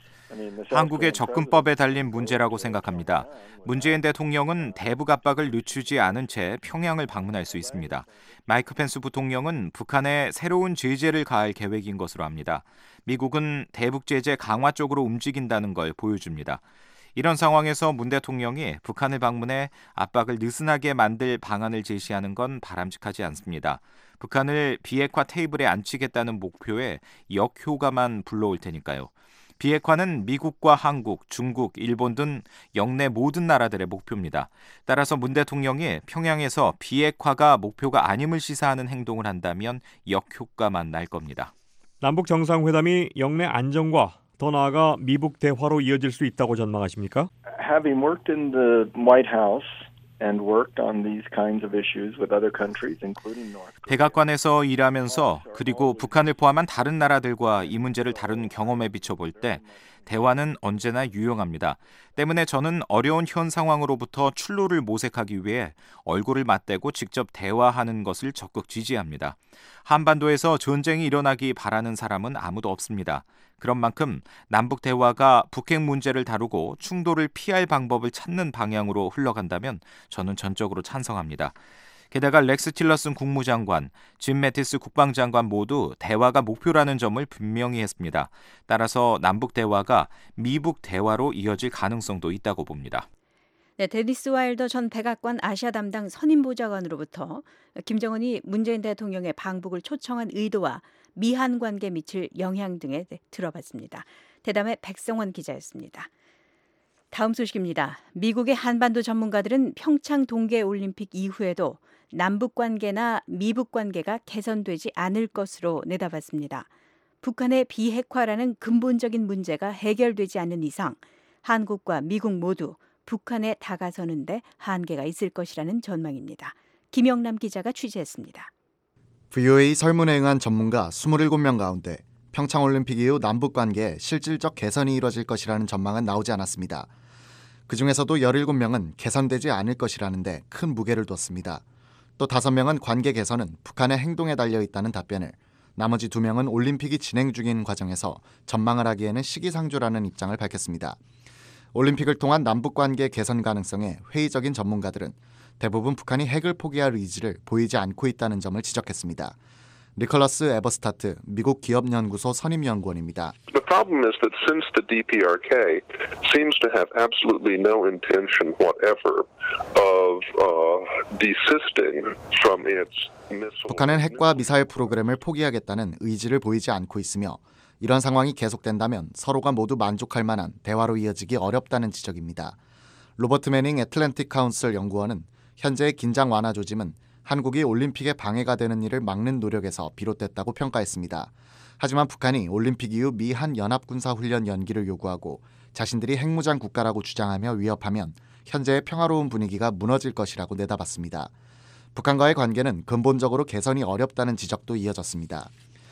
한국의 접근법에 달린 문제라고 생각합니다. 문재인 대통령은 대북 압박을 늦추지 않은 채 평양을 방문할 수 있습니다. 마이크 펜스 부통령은 북한에 새로운 제재를 가할 계획인 것으로 압니다. 미국은 대북 제재 강화 쪽으로 움직인다는 걸 보여줍니다. 이런 상황에서 문 대통령이 북한을 방문해 압박을 느슨하게 만들 방안을 제시하는 건 바람직하지 않습니다. 북한을 비핵화 테이블에 앉히겠다는 목표에 역효과만 불러올 테니까요. 비핵화는 미국과 한국, 중국, 일본 등 영내 모든 나라들의 목표입니다. 따라서 문 대통령이 평양에서 비핵화가 목표가 아님을 시사하는 행동을 한다면 역효과만 날 겁니다. 남북 정상회담이 영내 안정과 더 나아가 미북 대화로 이어질 수 있다고 전망하십니까? Having worked in the White House and worked on these kinds of issues with other countries, including North Korea. 백악관에서 일하면서 그리고 북한을 포함한 다른 나라들과 이 문제를 다룬 경험에 비춰볼 때 대화는 언제나 유용합니다. 때문에 저는 어려운 현 상황으로부터 출路를 모색하기 위해 얼굴을 맞대고 직접 대화하는 것을 적극 지지합니다. 한반도에서 전쟁이 일어나기 바라는 사람은 아무도 없습니다. 그런 만큼 남북 대화가 북핵 문제를 다루고 충돌을 피할 방법을 찾는 방향으로 흘러간다면 저는 전적으로 찬성합니다. 게다가 렉스 틸러슨 국무장관, 짐 매티스 국방장관 모두 대화가 목표라는 점을 분명히 했습니다. 따라서 남북 대화가 미북 대화로 이어질 가능성도 있다고 봅니다. 네, 데니스 와일더 전 백악관 아시아 담당 선임보좌관으로부터 김정은이 문재인 대통령의 방북을 초청한 의도와 미한 관계에 미칠 영향 등에 들어봤습니다. 대담의 백성원 기자였습니다. 다음 소식입니다. 미국의 한반도 전문가들은 평창 동계올림픽 이후에도 남북 관계나 미북 관계가 개선되지 않을 것으로 내다봤습니다. 북한의 비핵화라는 근본적인 문제가 해결되지 않는 이상 한국과 미국 모두 북한에 다가서는 데 한계가 있을 것이라는 전망입니다. 김영남 기자가 취재했습니다. 브이오에이 설문에 응한 전문가 이십칠 명 가운데 평창올림픽 이후 남북관계에 실질적 개선이 이뤄질 것이라는 전망은 나오지 않았습니다. 그중에서도 십칠 명은 개선되지 않을 것이라는데 큰 무게를 뒀습니다. 또 다섯 명은 관계 개선은 북한의 행동에 달려 있다는 답변을, 나머지 두 명은 올림픽이 진행 중인 과정에서 전망을 하기에는 시기상조라는 입장을 밝혔습니다. 올림픽을 통한 남북관계 개선 가능성에 회의적인 전문가들은 대부분 북한이 핵을 포기할 의지를 보이지 않고 있다는 점을 지적했습니다. 니콜러스 에버스타트 미국 기업연구소 선임연구원입니다. The problem is that since the 디피아르케이 seems to have absolutely no intention whatever of uh, desisting from its missile. 북한은 핵과 미사일 프로그램을 포기하겠다는 의지를 보이지 않고 있으며 이런 상황이 계속된다면 서로가 모두 만족할 만한 대화로 이어지기 어렵다는 지적입니다. 로버트 매닝 애틀랜틱 카운슬 연구원은 현재의 긴장 완화 조짐은 한국이 올림픽에 방해가 되는 일을 막는 노력에서 비롯됐다고 평가했습니다. 하지만 북한이 올림픽 이후 미한 연합군사훈련 연기를 요구하고 자신들이 핵무장 국가라고 주장하며 위협하면 현재의 평화로운 분위기가 무너질 것이라고 내다봤습니다. 북한과의 관계는 근본적으로 개선이 어렵다는 지적도 이어졌습니다.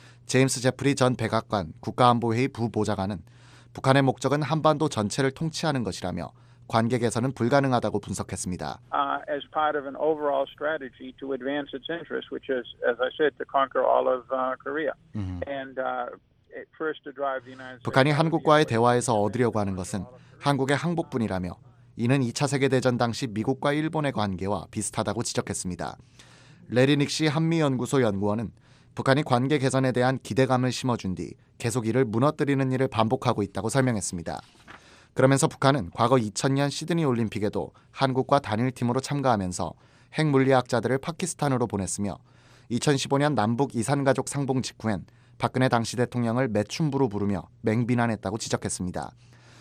제임스 제프리 전 백악관 국가안보회의 부보좌관은 북한의 목적은 한반도 전체를 통치하는 것이라며 관계 개선은 불가능하다고 분석했습니다. Uh, as part of an overall strategy to advance its interests, which is, as I said, to conquer all of uh, Korea. 음. And uh, first to drive the United States. 북한이 한국과의 대화에서 얻으려고 하는 것은 한국의 항복뿐이라며 이는 이 차 세계대전 당시 미국과 일본의 관계와 비슷하다고 지적했습니다. 레리 닉시 한미연구소 연구원은 북한이 관계 개선에 대한 기대감을 심어준 뒤 계속 이를 무너뜨리는 일을 반복하고 있다고 설명했습니다. 그러면서 북한은 과거 이천 년 시드니 올림픽에도 한국과 단일팀으로 참가하면서 핵물리학자들을 파키스탄으로 보냈으며 이천십오 년 남북 이산가족 상봉 직후엔 박근혜 당시 대통령을 매춘부로 부르며 맹비난했다고 지적했습니다.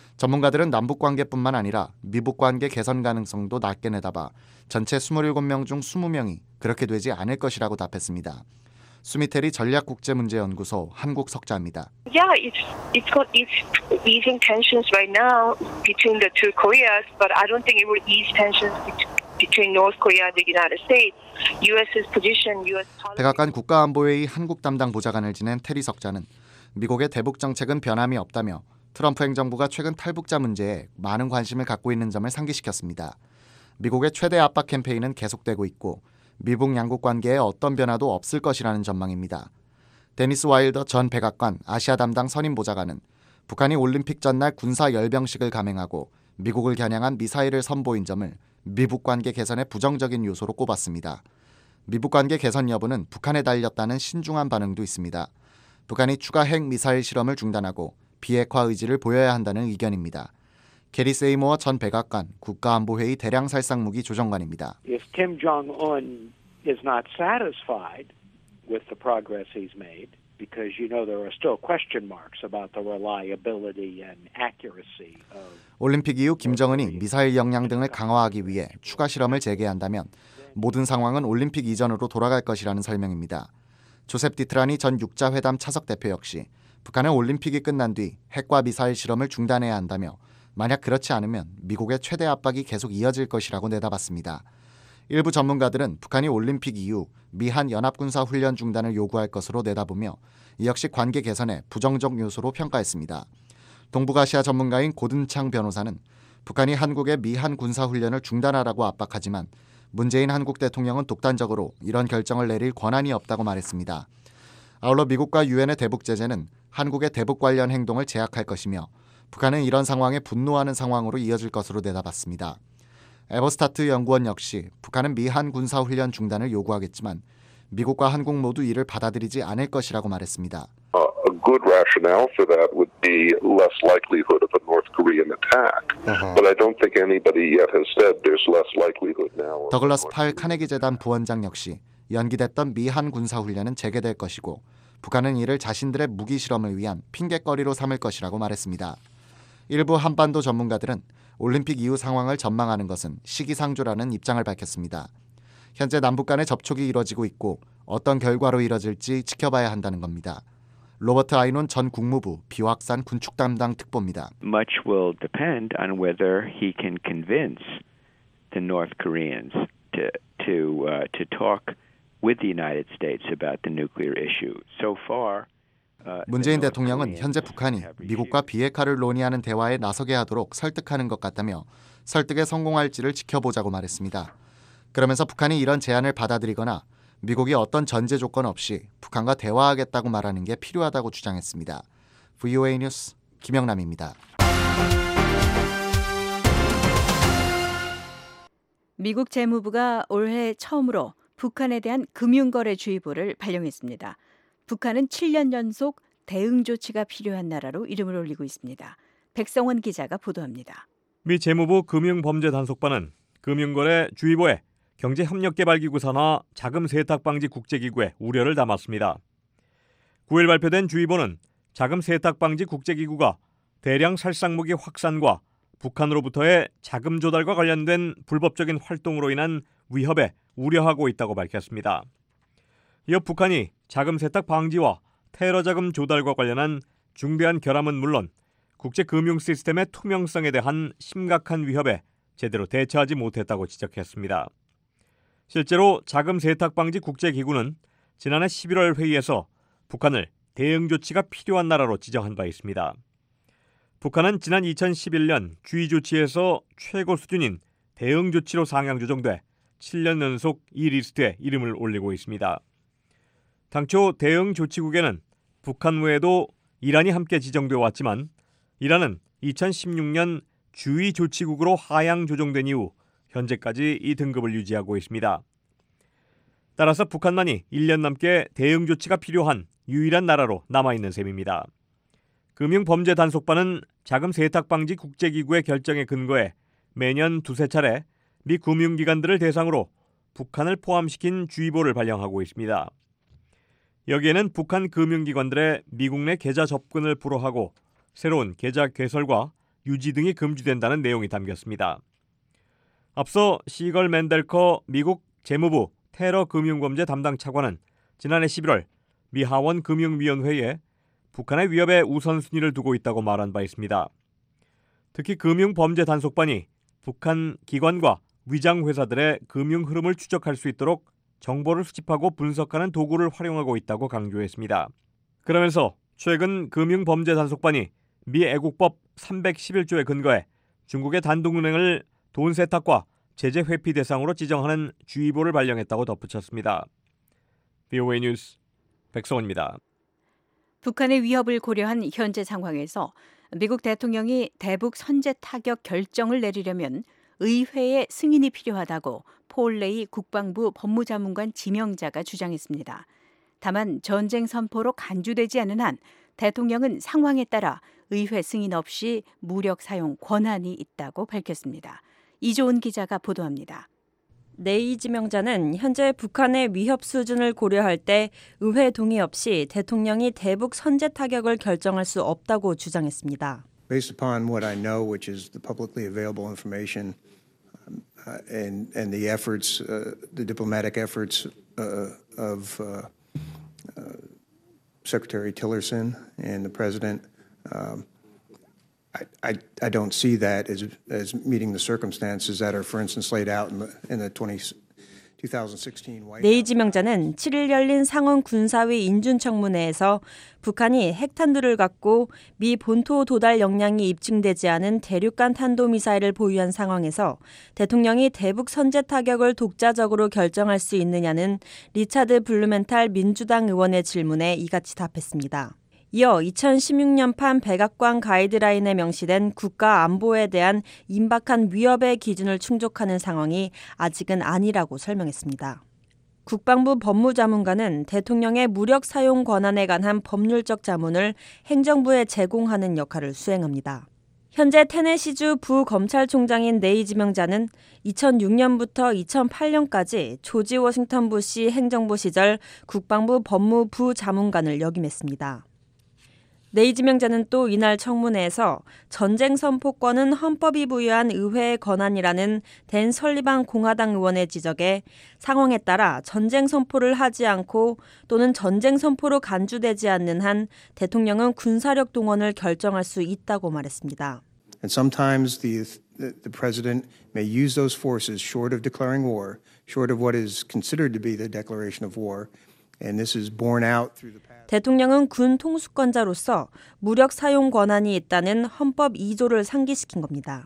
전문가들은 남북관계뿐만 아니라 미북관계 개선 가능성도 낮게 내다봐 전체 이십칠 명 중 이십 명이 그렇게 되지 않을 것이라고 답했습니다. 수미테리 전략국제문제연구소 한국 석자입니다. Yeah, it's it's got it's easing tensions right now between the two Koreas, but I don't think it will ease tensions between North Korea and the United States. 유에스's position, U S policy. 백악관 국가안보회의 한국 담당 보좌관을 지낸 테리 석자는 미국의 대북 정책은 변함이 없다며 트럼프 행정부가 최근 탈북자 문제에 많은 관심을 갖고 있는 점을 상기시켰습니다. 미국의 최대 압박 캠페인은 계속되고 있고 미북 양국 관계에 어떤 변화도 없을 것이라는 전망입니다. 데니스 와일더 전 백악관 아시아 담당 선임보좌관은 북한이 올림픽 전날 군사 열병식을 감행하고 미국을 겨냥한 미사일을 선보인 점을 미북 관계 개선의 부정적인 요소로 꼽았습니다. 미북 관계 개선 여부는 북한에 달렸다는 신중한 반응도 있습니다. 북한이 추가 핵 미사일 실험을 중단하고 비핵화 의지를 보여야 한다는 의견입니다. 게리 세이모어 전 백악관 국가안보회의 대량살상무기 조정관입니다. If Kim Jong-un is not satisfied with the progress he's made, because you know there are still question marks about the reliability and accuracy of 올림픽 이후 김정은이 미사일 역량 등을 강화하기 위해 추가 실험을 재개한다면 모든 상황은 올림픽 이전으로 돌아갈 것이라는 설명입니다. 조셉 디트라니 전 육자회담 차석 대표 역시 북한은 올림픽이 끝난 뒤 핵과 미사일 실험을 중단해야 한다며 만약 그렇지 않으면 미국의 최대 압박이 계속 이어질 것이라고 내다봤습니다. 일부 전문가들은 북한이 올림픽 이후 미한 연합군사훈련 중단을 요구할 것으로 내다보며 이 역시 관계 개선의 부정적 요소로 평가했습니다. 동북아시아 전문가인 고든창 변호사는 북한이 한국의 미한 군사훈련을 중단하라고 압박하지만 문재인 한국 대통령은 독단적으로 이런 결정을 내릴 권한이 없다고 말했습니다. 아울러 미국과 유엔의 대북 제재는 한국의 대북 관련 행동을 제약할 것이며 북한은 이런 상황에 분노하는 상황으로 이어질 것으로 내다봤습니다. 에버스타트 연구원 역시 북한은 미한 군사훈련 중단을 요구하겠지만 미국과 한국 모두 이를 받아들이지 않을 것이라고 말했습니다. Uh, a good rationale for that would be less likelihood of a North Korean attack. Uh-huh. But I don't think anybody yet has said there's less likelihood now. 더글라스 팔 카네기 재단 부원장 역시 연기됐던 미한 군사훈련은 재개될 것이고 북한은 이를 자신들의 무기 실험을 위한 핑계거리로 삼을 것이라고 말했습니다. 일부 한반도 전문가들은 올림픽 이후 상황을 전망하는 것은 시기상조라는 입장을 밝혔습니다. 현재 남북 간의 접촉이 이뤄지고 있고 어떤 결과로 이뤄질지 지켜봐야 한다는 겁니다. 로버트 아이논 전 국무부 비확산 군축 담당 특보입니다. Much will depend on whether he can convince the North Koreans to to uh, to talk with the United States about the nuclear issue. So far, uh, 문재인 대통령은 현재 북한이 미국과 비핵화를 논의하는 대화에 나서게 하도록 설득하는 것 같다며 설득에 성공할지를 지켜보자고 말했습니다. 그러면서 북한이 이런 제안을 받아들이거나 미국이 어떤 전제 조건 없이 북한과 대화하겠다고 말하는 게 필요하다고 주장했습니다. 브이오에이 뉴스 김영남입니다. 미국 재무부가 올해 처음으로 북한에 대한 금융거래주의보를 발령했습니다. 북한은 칠 년 연속 대응 조치가 필요한 나라로 이름을 올리고 있습니다. 백성원 기자가 보도합니다. 미 재무부 금융범죄단속반은 금융거래주의보에 경제협력개발기구 산하 자금세탁방지 국제기구에 우려를 담았습니다. 구일 발표된 주의보는 자금세탁방지 국제기구가 대량 살상무기 확산과 북한으로부터의 자금 조달과 관련된 불법적인 활동으로 인한 위협에 우려하고 있다고 밝혔습니다. 이어 북한이 자금세탁 방지와 테러 자금 조달과 관련한 중대한 결함은 물론 국제금융 시스템의 투명성에 대한 심각한 위협에 제대로 대처하지 못했다고 지적했습니다. 실제로 자금세탁방지 국제기구는 지난해 십일월 회의에서 북한을 대응 조치가 필요한 나라로 지정한 바 있습니다. 북한은 지난 이천십일 년 주의 조치에서 최고 수준인 대응 조치로 상향 조정돼 칠 년 연속 이 리스트에 이름을 올리고 있습니다. 당초 대응 조치국에는 북한 외에도 이란이 함께 지정되어 왔지만 이란은 이천십육 년 주의 조치국으로 하향 조정된 이후 현재까지 이 등급을 유지하고 있습니다. 따라서 북한만이 일 년 넘게 대응 조치가 필요한 유일한 나라로 남아있는 셈입니다. 금융범죄단속반은 자금세탁방지 국제기구의 결정에 근거해 매년 두세 차례 미 금융기관들을 대상으로 북한을 포함시킨 주의보를 발령하고 있습니다. 여기에는 북한 금융기관들의 미국 내 계좌 접근을 불허하고 새로운 계좌 개설과 유지 등이 금지된다는 내용이 담겼습니다. 앞서 시걸 맨델커 미국 재무부 테러 금융범죄 담당 차관은 지난해 십일월 미 하원 금융위원회에 북한의 위협에 우선순위를 두고 있다고 말한 바 있습니다. 특히 금융범죄단속반이 북한 기관과 위장회사들의 금융 흐름을 추적할 수 있도록 정보를 수집하고 분석하는 도구를 활용하고 있다고 강조했습니다. 그러면서 최근 금융범죄단속반이 미 애국법 삼백십일 조에 근거해 중국의 단독은행을 돈 세탁과 제재 회피 대상으로 지정하는 주의보를 발령했다고 덧붙였습니다. 브이오에이 뉴스 백성원입니다. 북한의 위협을 고려한 현재 상황에서 미국 대통령이 대북 선제 타격 결정을 내리려면 의회의 승인이 필요하다고 폴 레이 국방부 법무자문관 지명자가 주장했습니다. 다만 전쟁 선포로 간주되지 않은 한 대통령은 상황에 따라 의회 승인 없이 무력 사용 권한이 있다고 밝혔습니다. 이조은 기자가 보도합니다. 네이 지명자는 현재 북한의 위협 수준을 고려할 때 의회 동의 없이 대통령이 대북 선제 타격을 결정할 수 없다고 주장했습니다. Based upon what I know, which is the publicly available information uh, and and the efforts, uh, the diplomatic efforts uh, of uh, uh, Secretary Tillerson and the President, um, I, I I don't see that as as meeting the circumstances that are, for instance, laid out in the in the twenty sixteen White House. 네이 지명자는 칠 일 열린 상원 군사위 인준청문회에서 북한이 핵탄두를 갖고 미 본토 도달 역량이 입증되지 않은 대륙간 탄도미사일을 보유한 상황에서 대통령이 대북 선제 타격을 독자적으로 결정할 수 있느냐는 리차드 블루멘탈 민주당 의원의 질문에 이같이 답했습니다. 이어 이천십육 년판 백악관 가이드라인에 명시된 국가 안보에 대한 임박한 위협의 기준을 충족하는 상황이 아직은 아니라고 설명했습니다. 국방부 법무자문관은 대통령의 무력 사용 권한에 관한 법률적 자문을 행정부에 제공하는 역할을 수행합니다. 현재 테네시주 부검찰총장인 네이 지명자는 이천육 년부터 이천팔 년까지 조지 워싱턴 부시 행정부 시절 국방부 법무부 자문관을 역임했습니다. 네이 지명자는 또 이날 청문회에서 전쟁 선포권은 헌법이 부여한 의회의 권한이라는 댄 설리반 공화당 의원의 지적에 상황에 따라 전쟁 선포를 하지 않고 또는 전쟁 선포로 간주되지 않는 한 대통령은 군사력 동원을 결정할 수 있다고 말했습니다. And sometimes the, the the president may use those forces short of declaring war, short of what is considered to be the declaration of war. And this is borne out through the past. 대통령은 군 통수권자로서 무력 사용 권한이 있다는 헌법 이 조를 상기시킨 겁니다.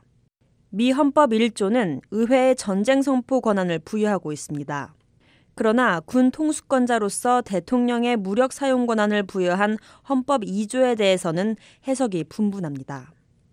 미 헌법 일 조는 의회의 전쟁 선포 권한을 부여하고 있습니다. 그러나 군 통수권자로서 대통령의 무력 사용 권한을 부여한 헌법 이 조에 대해서는 해석이 분분합니다.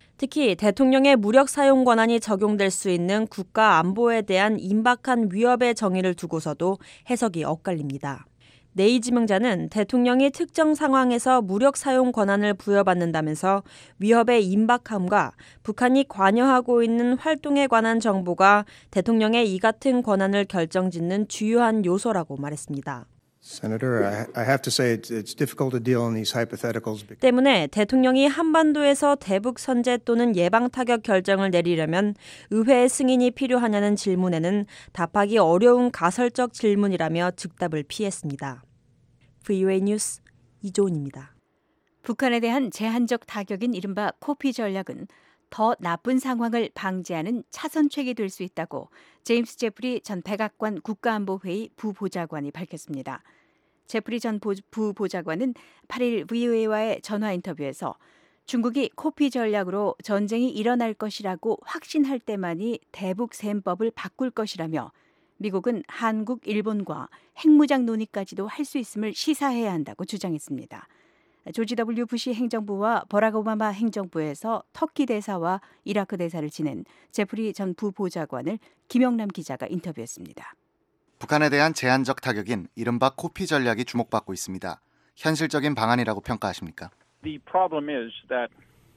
특히 대통령의 무력 사용 권한이 적용될 수 있는 국가 안보에 대한 임박한 위협의 정의를 두고서도 해석이 엇갈립니다. 네이 지명자는 대통령이 특정 상황에서 무력 사용 권한을 부여받는다면서 위협의 임박함과 북한이 관여하고 있는 활동에 관한 정보가 대통령의 이 같은 권한을 결정짓는 주요한 요소라고 말했습니다. Senator, I, I have to say it's, it's difficult to deal in these hypotheticals. 때문에 대통령이 한반도에서 대북 선제 또는 예방 타격 결정을 내리려면 의회의 승인이 필요하냐는 질문에는 답하기 어려운 가설적 질문이라며 즉답을 피했습니다. 브이오에이 뉴스 이조은입니다. 북한에 대한 제한적 타격인 이른바 코피 전략은 더 나쁜 상황을 방지하는 차선책이 될 수 있다고 제임스 제프리 전 백악관 국가안보회의 부보좌관이 밝혔습니다. 제프리 전 부보좌관은 팔 일 브이오에이와의 전화 인터뷰에서 중국이 코피 전략으로 전쟁이 일어날 것이라고 확신할 때만이 대북 셈법을 바꿀 것이라며 미국은 한국, 일본과 핵무장 논의까지도 할 수 있음을 시사해야 한다고 주장했습니다. 조지 더블유 부시 행정부와 버락 오바마 행정부에서 터키 대사와 이라크 대사를 지낸 제프리 전 부보좌관을 김영남 기자가 인터뷰했습니다. 북한에 대한 제한적 타격인 이른바 코피 전략이 주목받고 있습니다. 현실적인 방안이라고 평가하십니까? The problem is that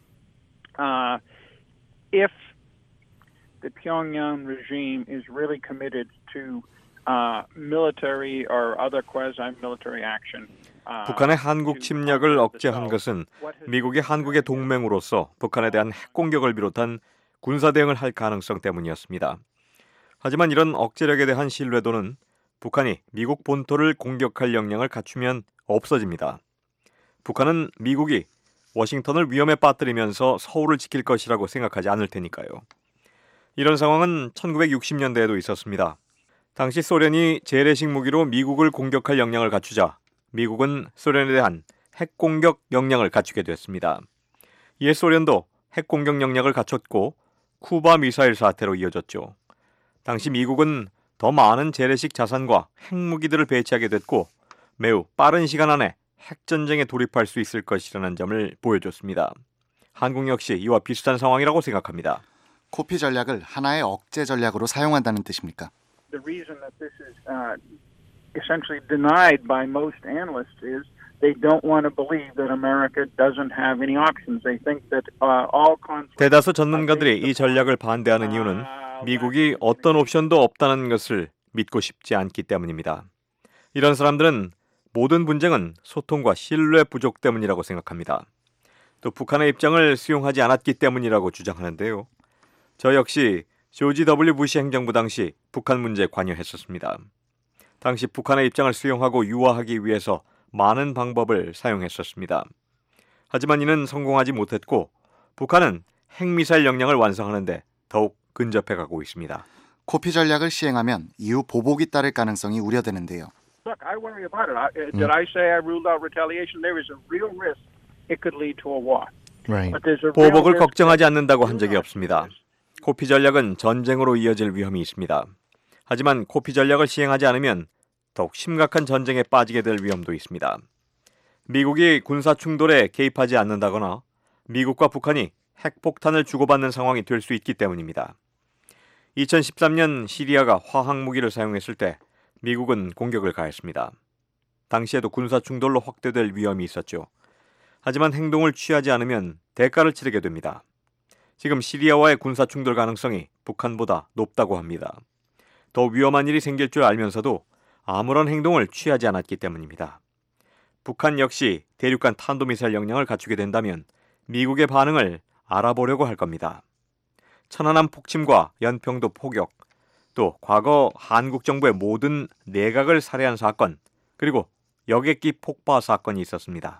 uh, if the Pyongyang regime is really committed to uh, military or other quasi-military action. 북한의 한국 침략을 억제한 것은 미국이 한국의 동맹으로서 북한에 대한 핵공격을 비롯한 군사 대응을 할 가능성 때문이었습니다. 하지만 이런 억제력에 대한 신뢰도는 북한이 미국 본토를 공격할 역량을 갖추면 없어집니다. 북한은 미국이 워싱턴을 위험에 빠뜨리면서 서울을 지킬 것이라고 생각하지 않을 테니까요. 이런 상황은 천구백육십 년대에도 있었습니다. 당시 소련이 재래식 무기로 미국을 공격할 역량을 갖추자 미국은 소련에 대한 핵공격 역량을 갖추게 됐습니다. 이에 소련도 핵공격 역량을 갖췄고 쿠바 미사일 사태로 이어졌죠. 당시 미국은 더 많은 재래식 자산과 핵무기들을 배치하게 됐고 매우 빠른 시간 안에 핵전쟁에 돌입할 수 있을 것이라는 점을 보여줬습니다. 한국 역시 이와 비슷한 상황이라고 생각합니다. 코피 전략을 하나의 억제 전략으로 사용한다는 뜻입니까? The reason that this is uh, essentially denied by most analysts is they don't want to believe that America doesn't have any options. They think that uh, all conflicts. 대다수 전문가들이 이 전략을 반대하는 이유는 미국이 어떤 옵션도 없다는 것을 믿고 싶지 않기 때문입니다. 이런 사람들은 모든 분쟁은 소통과 신뢰 부족 때문이라고 생각합니다. 또 북한의 입장을 수용하지 않았기 때문이라고 주장하는데요. 저 역시 조지 더블유 부시 행정부 당시 북한 문제에 관여했었습니다. 당시 북한의 입장을 수용하고 유화하기 위해서 많은 방법을 사용했었습니다. 하지만 이는 성공하지 못했고 북한은 핵미사일 역량을 완성하는데 더욱 근접해가고 있습니다. 코피 전략을 시행하면 이후 보복이 따를 가능성이 우려되는데요. Look, I worry about it. I, did I say I ruled out retaliation? There is a real risk it could lead to a war. Right. But there's a real 보복을 risk 걱정하지 않는다고 한 적이 없습니다. 코피 전략은 전쟁으로 이어질 위험이 있습니다. 하지만 코피 전략을 시행하지 않으면 더욱 심각한 전쟁에 빠지게 될 위험도 있습니다. 미국이 군사 충돌에 개입하지 않는다거나 미국과 북한이 핵폭탄을 주고받는 상황이 될 수 있기 때문입니다. 이천십삼 년 시리아가 화학무기를 사용했을 때 미국은 공격을 가했습니다. 당시에도 군사 충돌로 확대될 위험이 있었죠. 하지만 행동을 취하지 않으면 대가를 치르게 됩니다. 지금 시리아와의 군사 충돌 가능성이 북한보다 높다고 합니다. 더 위험한 일이 생길 줄 알면서도 아무런 행동을 취하지 않았기 때문입니다. 북한 역시 대륙간 탄도미사일 역량을 갖추게 된다면 미국의 반응을 알아보려고 할 겁니다. 천안함 폭침과 연평도 포격, 또 과거 한국 정부의 모든 내각을 살해한 사건, 그리고 여객기 폭파 사건이 있었습니다.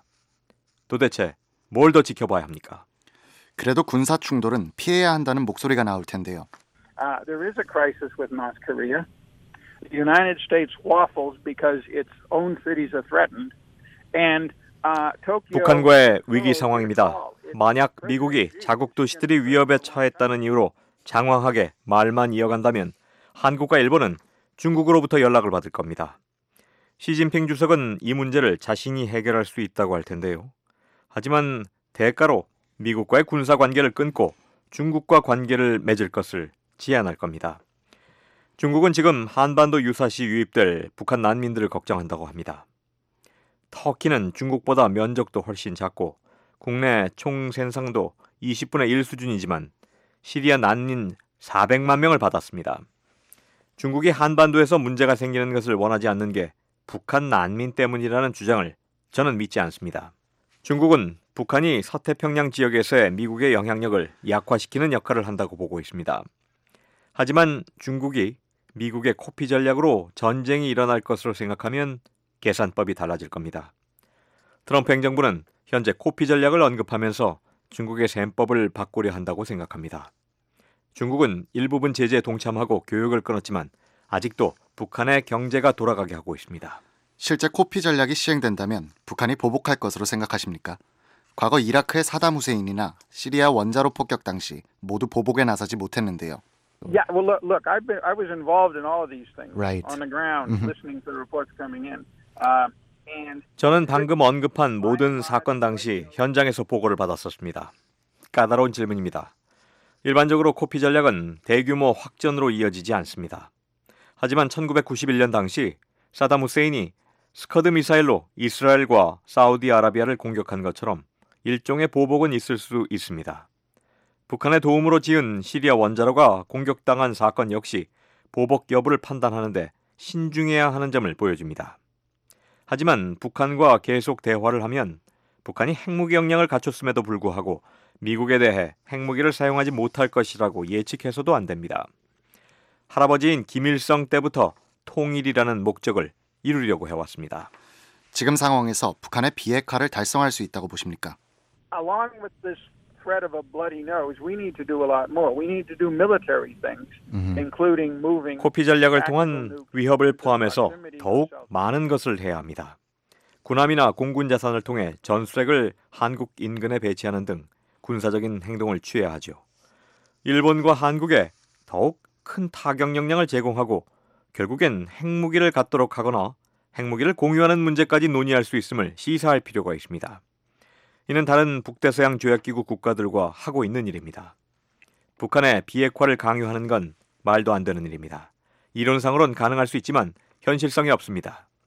도대체 뭘 더 지켜봐야 합니까? 그래도 군사 충돌은 피해야 한다는 목소리가 나올 텐데요. Uh, there is a crisis with North Korea. The United States waffles because its own cities are threatened, and uh, Tokyo. 북한과의 위기 상황입니다. 만약 미국이 자국 도시들이 위협에 처했다는 이유로 장황하게 말만 이어간다면 한국과 일본은 중국으로부터 연락을 받을 겁니다. 시진핑 주석은 이 문제를 자신이 해결할 수 있다고 할 텐데요. 하지만 대가로 미국과의 군사 관계를 끊고 중국과 관계를 맺을 것을 제안할 겁니다. 중국은 지금 한반도 유사시 유입될 북한 난민들을 걱정한다고 합니다. 터키는 중국보다 면적도 훨씬 작고 국내 총 생산도 이십분의 일 수준이지만 시리아 난민 사백만 명을 받았습니다. 중국이 한반도에서 문제가 생기는 것을 원하지 않는 게 북한 난민 때문이라는 주장을 저는 믿지 않습니다. 중국은 북한이 서태평양 지역에서의 미국의 영향력을 약화시키는 역할을 한다고 보고 있습니다. 하지만 중국이 미국의 코피 전략으로 전쟁이 일어날 것으로 생각하면 계산법이 달라질 겁니다. 트럼프 행정부는 현재 코피 전략을 언급하면서 중국의 셈법을 바꾸려 한다고 생각합니다. 중국은 일부분 제재에 동참하고 교역을 끊었지만 아직도 북한의 경제가 돌아가게 하고 있습니다. 실제 코피 전략이 시행된다면 북한이 보복할 것으로 생각하십니까? 과거 이라크의 사담 후세인이나 시리아 원자로 폭격 당시 모두 보복에 나서지 못했는데요. Yeah, well, look, look I've been, I was involved in all of these things Right. on the ground, Mm-hmm. listening to the reports coming in. Uh, and 저는 방금 언급한 모든 사건 당시 현장에서 보고를 받았었습니다. 까다로운 질문입니다. 일반적으로 코피 전략은 대규모 확전으로 이어지지 않습니다. 하지만 천구백구십일 년 당시 사담 후세인이 스커드 미사일로 이스라엘과 사우디아라비아를 공격한 것처럼 일종의 보복은 있을 수 있습니다. 북한의 도움으로 지은 시리아 원자로가 공격당한 사건 역시 보복 여부를 판단하는데 신중해야 하는 점을 보여줍니다. 하지만 북한과 계속 대화를 하면 북한이 핵무기 역량을 갖췄음에도 불구하고 미국에 대해 핵무기를 사용하지 못할 것이라고 예측해서도 안 됩니다. 할아버지인 김일성 때부터 통일이라는 목적을 이루려고 해왔습니다. 지금 상황에서 북한의 비핵화를 달성할 수 있다고 보십니까? along with this threat of a bloody nose, we need to do a lot more. We need to do military things, mm-hmm. including moving. 코피 전략을 통한 위협을 포함해서 더욱 많은 것을 해야 합니다. 군함이나 공군 자산을 통해 전술핵을 한국 인근에 배치하는 등 군사적인 행동을 취해야 하죠. 일본과 한국에 더욱 큰 타격 역량을 제공하고 결국엔 핵무기를 갖도록 하거나 핵무기를 공유하는 문제까지 논의할 수 있음을 시사할 필요가 있습니다. 이는 다른 북대서양 조약기구 국가들과 하고 있는 일입니다. 북한의 비핵화를 강요하는 건 말도 안 되는 일입니다. 이론상으론 가능할 수 있지만 현실성이 없습니다.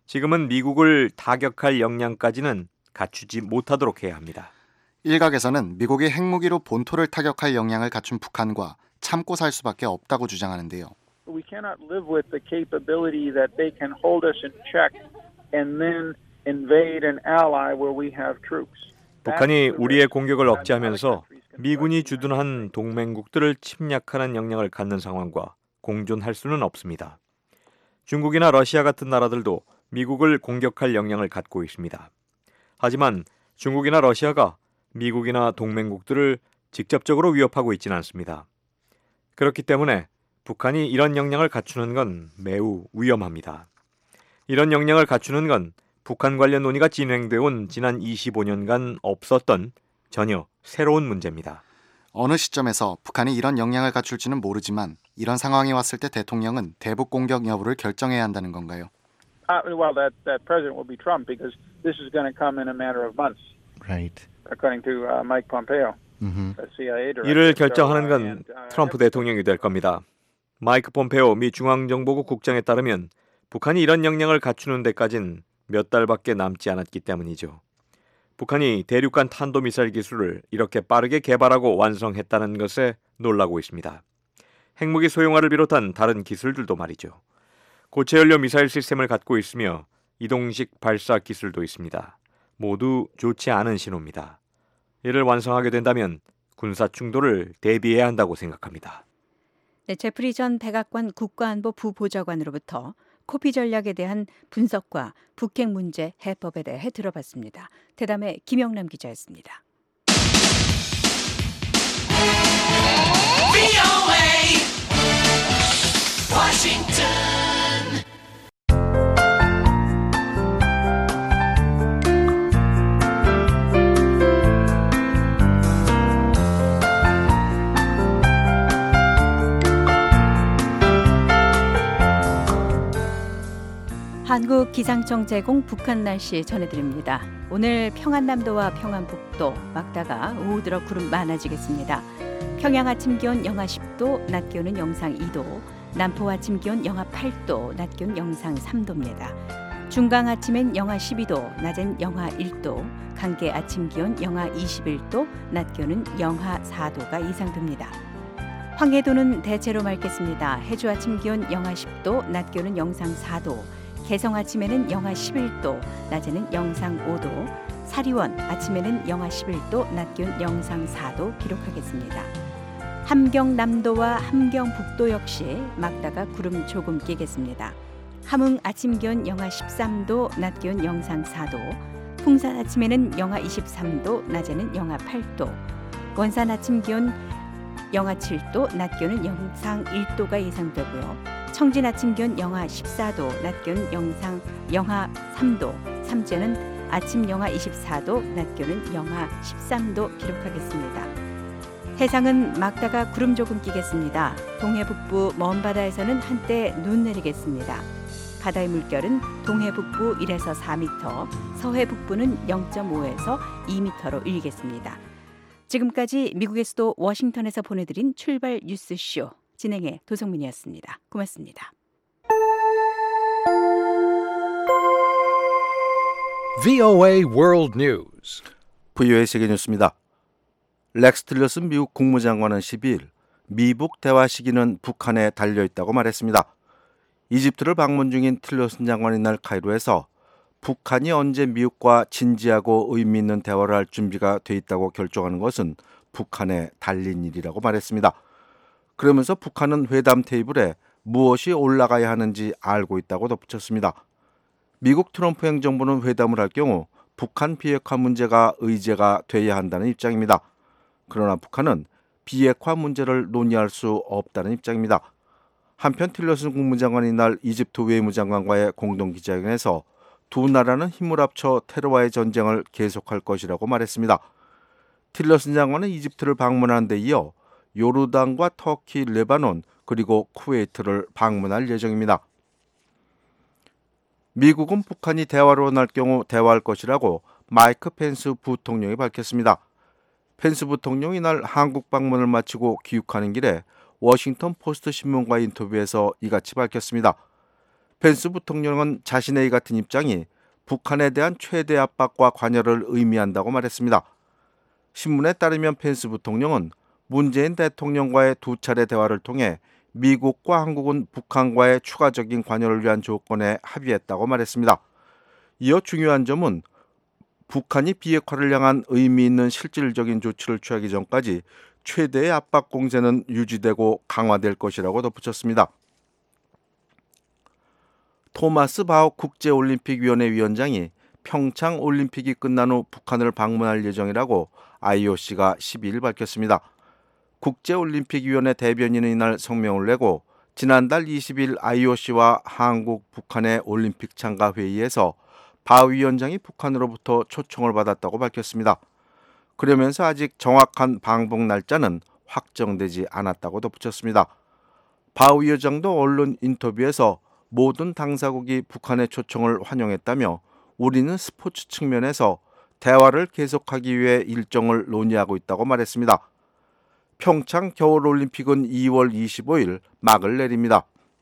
지금은 미국을 타격할 역량까지는 갖추지 못하도록 해야 합니다. 일각에서는 미국이 핵무기로 본토를 타격할 역량을 갖춘 북한과 참고 살 수밖에 없다고 주장하는데요. We cannot live with the capability that they can hold us in check and then invade an ally where we have troops. 북한이 우리의 공격을 억제하면서 미군이 주둔한 동맹국들을 침략하는 역량을 갖는 상황과 공존할 수는 없습니다. 중국이나 러시아 같은 나라들도 미국을 공격할 역량을 갖고 있습니다. 하지만 중국이나 러시아가 미국이나 동맹국들을 직접적으로 위협하고 있지는 않습니다. 그렇기 때문에 북한이 이런 역량을 갖추는 건 매우 위험합니다. 이런 역량을 갖추는 건 북한 관련 논의가 진행되어 온 지난 이십오 년간 없었던 전혀 새로운 문제입니다. 어느 시점에서 북한이 이런 역량을 갖출지는 모르지만 이런 상황이 왔을 때 대통령은 대북 공격 여부를 결정해야 한다는 건가요? Uh, well, that, that president will be Trump because this is going to come in a matter of months. Right. According to uh, Mike Pompeo, mm-hmm. the 씨아이에이 director. 이를 결정하는 건 트럼프 대통령이 될 겁니다. 마이크 폼페오 미 중앙정보국 국장에 따르면 북한이 이런 역량을 갖추는 데까진 몇 달밖에 남지 않았기 때문이죠. 북한이 대륙간 탄도미사일 기술을 이렇게 빠르게 개발하고 완성했다는 것에 놀라고 있습니다. 핵무기 소형화를 비롯한 다른 기술들도 말이죠. 고체연료 미사일 시스템을 갖고 있으며 이동식 발사 기술도 있습니다. 모두 좋지 않은 신호입니다. 이를 완성하게 된다면 군사 충돌을 대비해야 한다고 생각합니다. 네, 제프리 전 백악관 국가안보 부보좌관으로부터 코피 전략에 대한 분석과 북핵 문제 해법에 대해 들어봤습니다. 대담의 김영남 기자였습니다. 브이오에이 워싱턴 한국 기상청 제공 북한 날씨 전해드립니다. 오늘 평안남도와 평안북도 막다가 오후 들어 구름 많아지겠습니다. 평양 아침 기온 영하 십 도, 낮 기온은 영상 이 도, 남포 아침 기온 영하 팔 도, 낮 기온 영상 삼 도입니다. 중강 아침엔 영하 십이 도, 낮엔 영하 일 도, 강계 아침 기온 영하 이십일 도, 낮 기온은 영하 사 도가 예상됩니다. 황해도는 대체로 맑겠습니다. 해주 아침 기온 영하 십 도, 낮 기온은 영상 사 도, 개성 아침에는 영하 십일 도, 낮에는 영상 오 도, 사리원 아침에는 영하 십일 도, 낮 기온 영상 사 도 기록하겠습니다. 함경남도와 함경북도 역시 막다가 구름 조금 끼겠습니다. 함흥 아침 기온 영하 십삼 도, 낮 기온 영상 사 도, 풍산 아침에는 영하 이십삼 도, 낮에는 영하 팔 도, 원산 아침 기온 영하 칠 도, 낮 기온은 영상 일 도가 예상되고요. 청진 아침 기온 영하 십사 도, 낮 기온 영상 영하 삼 도, 삼재는 아침 영하 이십사 도, 낮 기온은 영하 십삼 도 기록하겠습니다. 해상은 막다가 구름 조금 끼겠습니다. 동해 북부 먼 바다에서는 한때 눈 내리겠습니다. 바다의 물결은 동해 북부 일에서 사 미터, 서해 북부는 영 점 오에서 이 미터로 일겠습니다. 지금까지 미국의 수도 워싱턴에서 보내드린 출발 뉴스쇼 진행의 도성민이었습니다. 고맙습니다. 브이오에이 World News. 브이오에이 세계 뉴스입니다. 렉스 틸러슨 미국 국무장관은 십이일 미북 대화 시기는 북한에 달려있다고 말했습니다. 이집트를 방문 중인 틸러슨 장관이 날 카이로에서 북한이 언제 미국과 진지하고 의미 있는 대화를 할 준비가 돼 있다고 결정하는 것은 북한에 달린 일이라고 말했습니다. 그러면서 북한은 회담 테이블에 무엇이 올라가야 하는지 알고 있다고 덧붙였습니다. 미국 트럼프 행정부는 회담을 할 경우 북한 비핵화 문제가 의제가 돼야 한다는 입장입니다. 그러나 북한은 비핵화 문제를 논의할 수 없다는 입장입니다. 한편 틸러슨 국무장관이 날 이집트 외무장관과의 공동기자회견에서 두 나라는 힘을 합쳐 테러와의 전쟁을 계속할 것이라고 말했습니다. 틸러슨 장관은 이집트를 방문한 데 이어 요르단과 터키, 레바논 그리고 쿠웨이트를 방문할 예정입니다. 미국은 북한이 대화를 원할 경우 대화할 것이라고 마이크 펜스 부통령이 밝혔습니다. 펜스 부통령이 이날 한국 방문을 마치고 귀국하는 길에 워싱턴 포스트 신문과의 인터뷰에서 이같이 밝혔습니다. 펜스 부통령은 자신의 이 같은 입장이 북한에 대한 최대 압박과 관여를 의미한다고 말했습니다. 신문에 따르면 펜스 부통령은 문재인 대통령과의 두 차례 대화를 통해 미국과 한국은 북한과의 추가적인 관여를 위한 조건에 합의했다고 말했습니다. 이어 중요한 점은 북한이 비핵화를 향한 의미 있는 실질적인 조치를 취하기 전까지 최대의 압박 공세는 유지되고 강화될 것이라고 덧붙였습니다. 토마스 바흐 국제올림픽위원회 위원장이 평창 올림픽이 끝난 후 북한을 방문할 예정이라고 아이오씨가 십이 일 밝혔습니다. 국제올림픽위원회 대변인은 이날 성명을 내고 지난달 이십 일 아이오씨와 한국, 북한의 올림픽 참가 회의에서 바흐 위원장이 북한으로부터 초청을 받았다고 밝혔습니다. 그러면서 아직 정확한 방북 날짜는 확정되지 않았다고 덧붙였습니다. 바흐 위원장도 언론 인터뷰에서 모든 당사국이 북한의 초청을 환영했다며 우리는 스포츠 측면에서 대화를 계속하기 위해 일정을 논의하고 있다고 말했습니다. 평창 겨울올림픽은 이월 이십오일 막을 내립니다.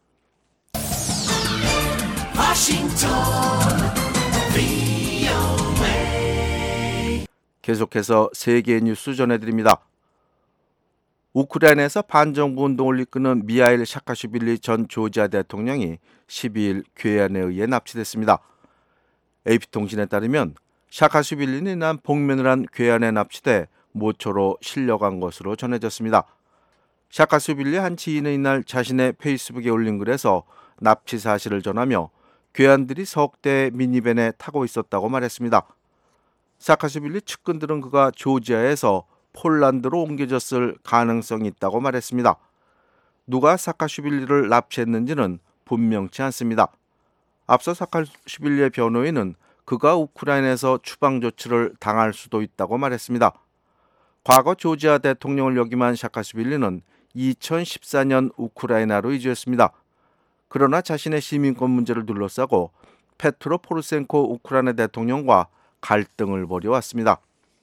계속해서 세계 뉴스 전해드립니다. 우크라이나에서 반정부 운동을 이끄는 미하일 사카슈빌리 전 조지아 대통령이 십이 일 괴한에 의해 납치됐습니다. 에이피통신에 따르면 사카슈빌리는 이날 복면을 한 괴한에 납치돼 모처로 실려간 것으로 전해졌습니다. 사카슈빌리의 한 지인은 이날 자신의 페이스북에 올린 글에서 납치 사실을 전하며 괴한들이 석대의 미니밴에 타고 있었다고 말했습니다. 사카슈빌리 측근들은 그가 조지아에서 폴란드로 옮겨졌을 가능성이 있다고 말했습니다. 누가 사카슈빌리를 납치했는지는 분명치 않습니다. 앞서 사카슈빌리의 변호인은 그가 우크라이나에서 추방 조치를 당할 수도 있다고 말했습니다. 과거 조지아 대통령을 역임한 사카슈빌리는 이천십사 년 우크라이나로 이주했습니다. 그러나 자신의 시민권 문제를 둘러싸고 페트로 포르셴코 우크라이나 대통령과 갈등을 벌여왔습니다.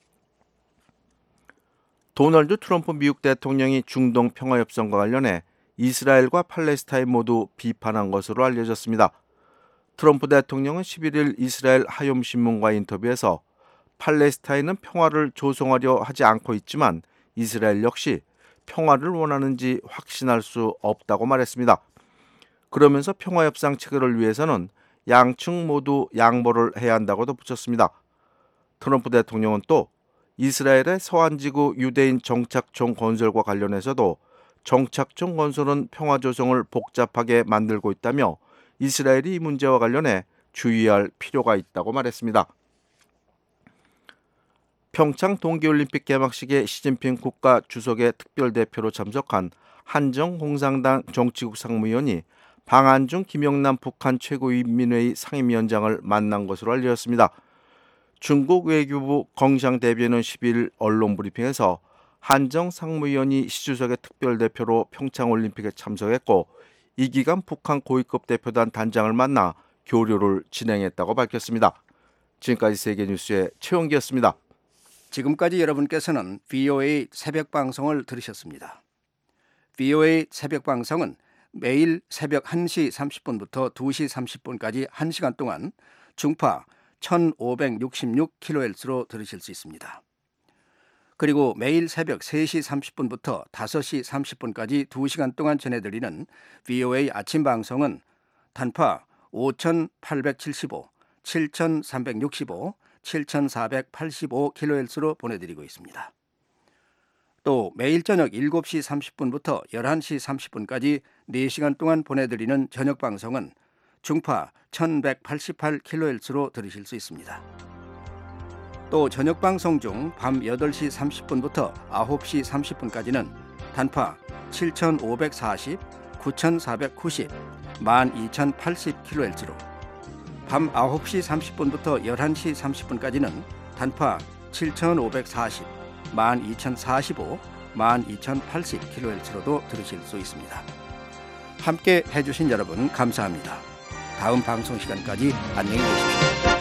도널드 트럼프 미국 대통령이 중동 평화협정과 관련해 이스라엘과 팔레스타인 모두 비판한 것으로 알려졌습니다. 트럼프 대통령은 십일 일 이스라엘 하욤신문과의 인터뷰에서 팔레스타인은 평화를 조성하려 하지 않고 있지만 이스라엘 역시 평화를 원하는지 확신할 수 없다고 말했습니다. 그러면서 평화협상 체결을 위해서는 양측 모두 양보를 해야 한다고 덧붙였습니다. 트럼프 대통령은 또 이스라엘의 서한지구 유대인 정착촌 건설과 관련해서도 정착촌 건설은 평화 조성을 복잡하게 만들고 있다며 이스라엘이 이 문제와 관련해 주의할 필요가 있다고 말했습니다. 평창 동계올림픽 개막식에 시진핑 국가 주석의 특별대표로 참석한 한정공산당 정치국 상무위원이 방한중 김영남 북한 최고인민회의 상임위원장을 만난 것으로 알려졌습니다. 중국 외교부 경상 대변인은 십일 일 언론 브리핑에서 한정 상무위원이 시 주석의 특별대표로 평창올림픽에 참석했고 이 기간 북한 고위급 대표단 단장을 만나 교류를 진행했다고 밝혔습니다. 지금까지 세계뉴스의 최영기였습니다. 지금까지 여러분께서는 브이오에이 새벽방송을 들으셨습니다. 브이오에이 새벽방송은 매일 새벽 한 시 삼십 분부터 두 시 삼십 분까지 한 시간 동안 중파 천오백육십육 킬로헤르츠로 들으실 수 있습니다. 그리고 매일 새벽 세 시 삼십 분부터 다섯 시 삼십 분까지 두 시간 동안 전해드리는 브이오에이 아침 방송은 단파 오천팔백칠십오, 칠천삼백육십오, 칠천사백팔십오 킬로헤르츠로 보내드리고 있습니다. 또 매일 저녁 일곱 시 삼십 분부터 열한 시 삼십 분까지 네 시간 동안 보내드리는 저녁 방송은 중파 천백팔십팔 킬로헤르츠로 들으실 수 있습니다. 또 저녁 방송 중 밤 여덟 시 삼십 분부터 아홉 시 삼십 분까지는 단파 칠천오백사십, 구천사백구십, 만 이천팔십 킬로헤르츠로 밤 아홉 시 삼십 분부터 열한 시 삼십 분까지는 단파 칠천오백사십, 만 이천사십오, 만 이천팔십 킬로헤르츠로도 들으실 수 있습니다. 함께 해주신 여러분 감사합니다. 다음 방송 시간까지 안녕히 계십시오.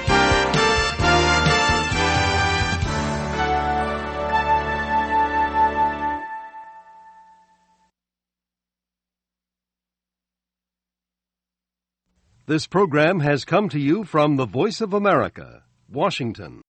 This program has come to you from the Voice of America, Washington.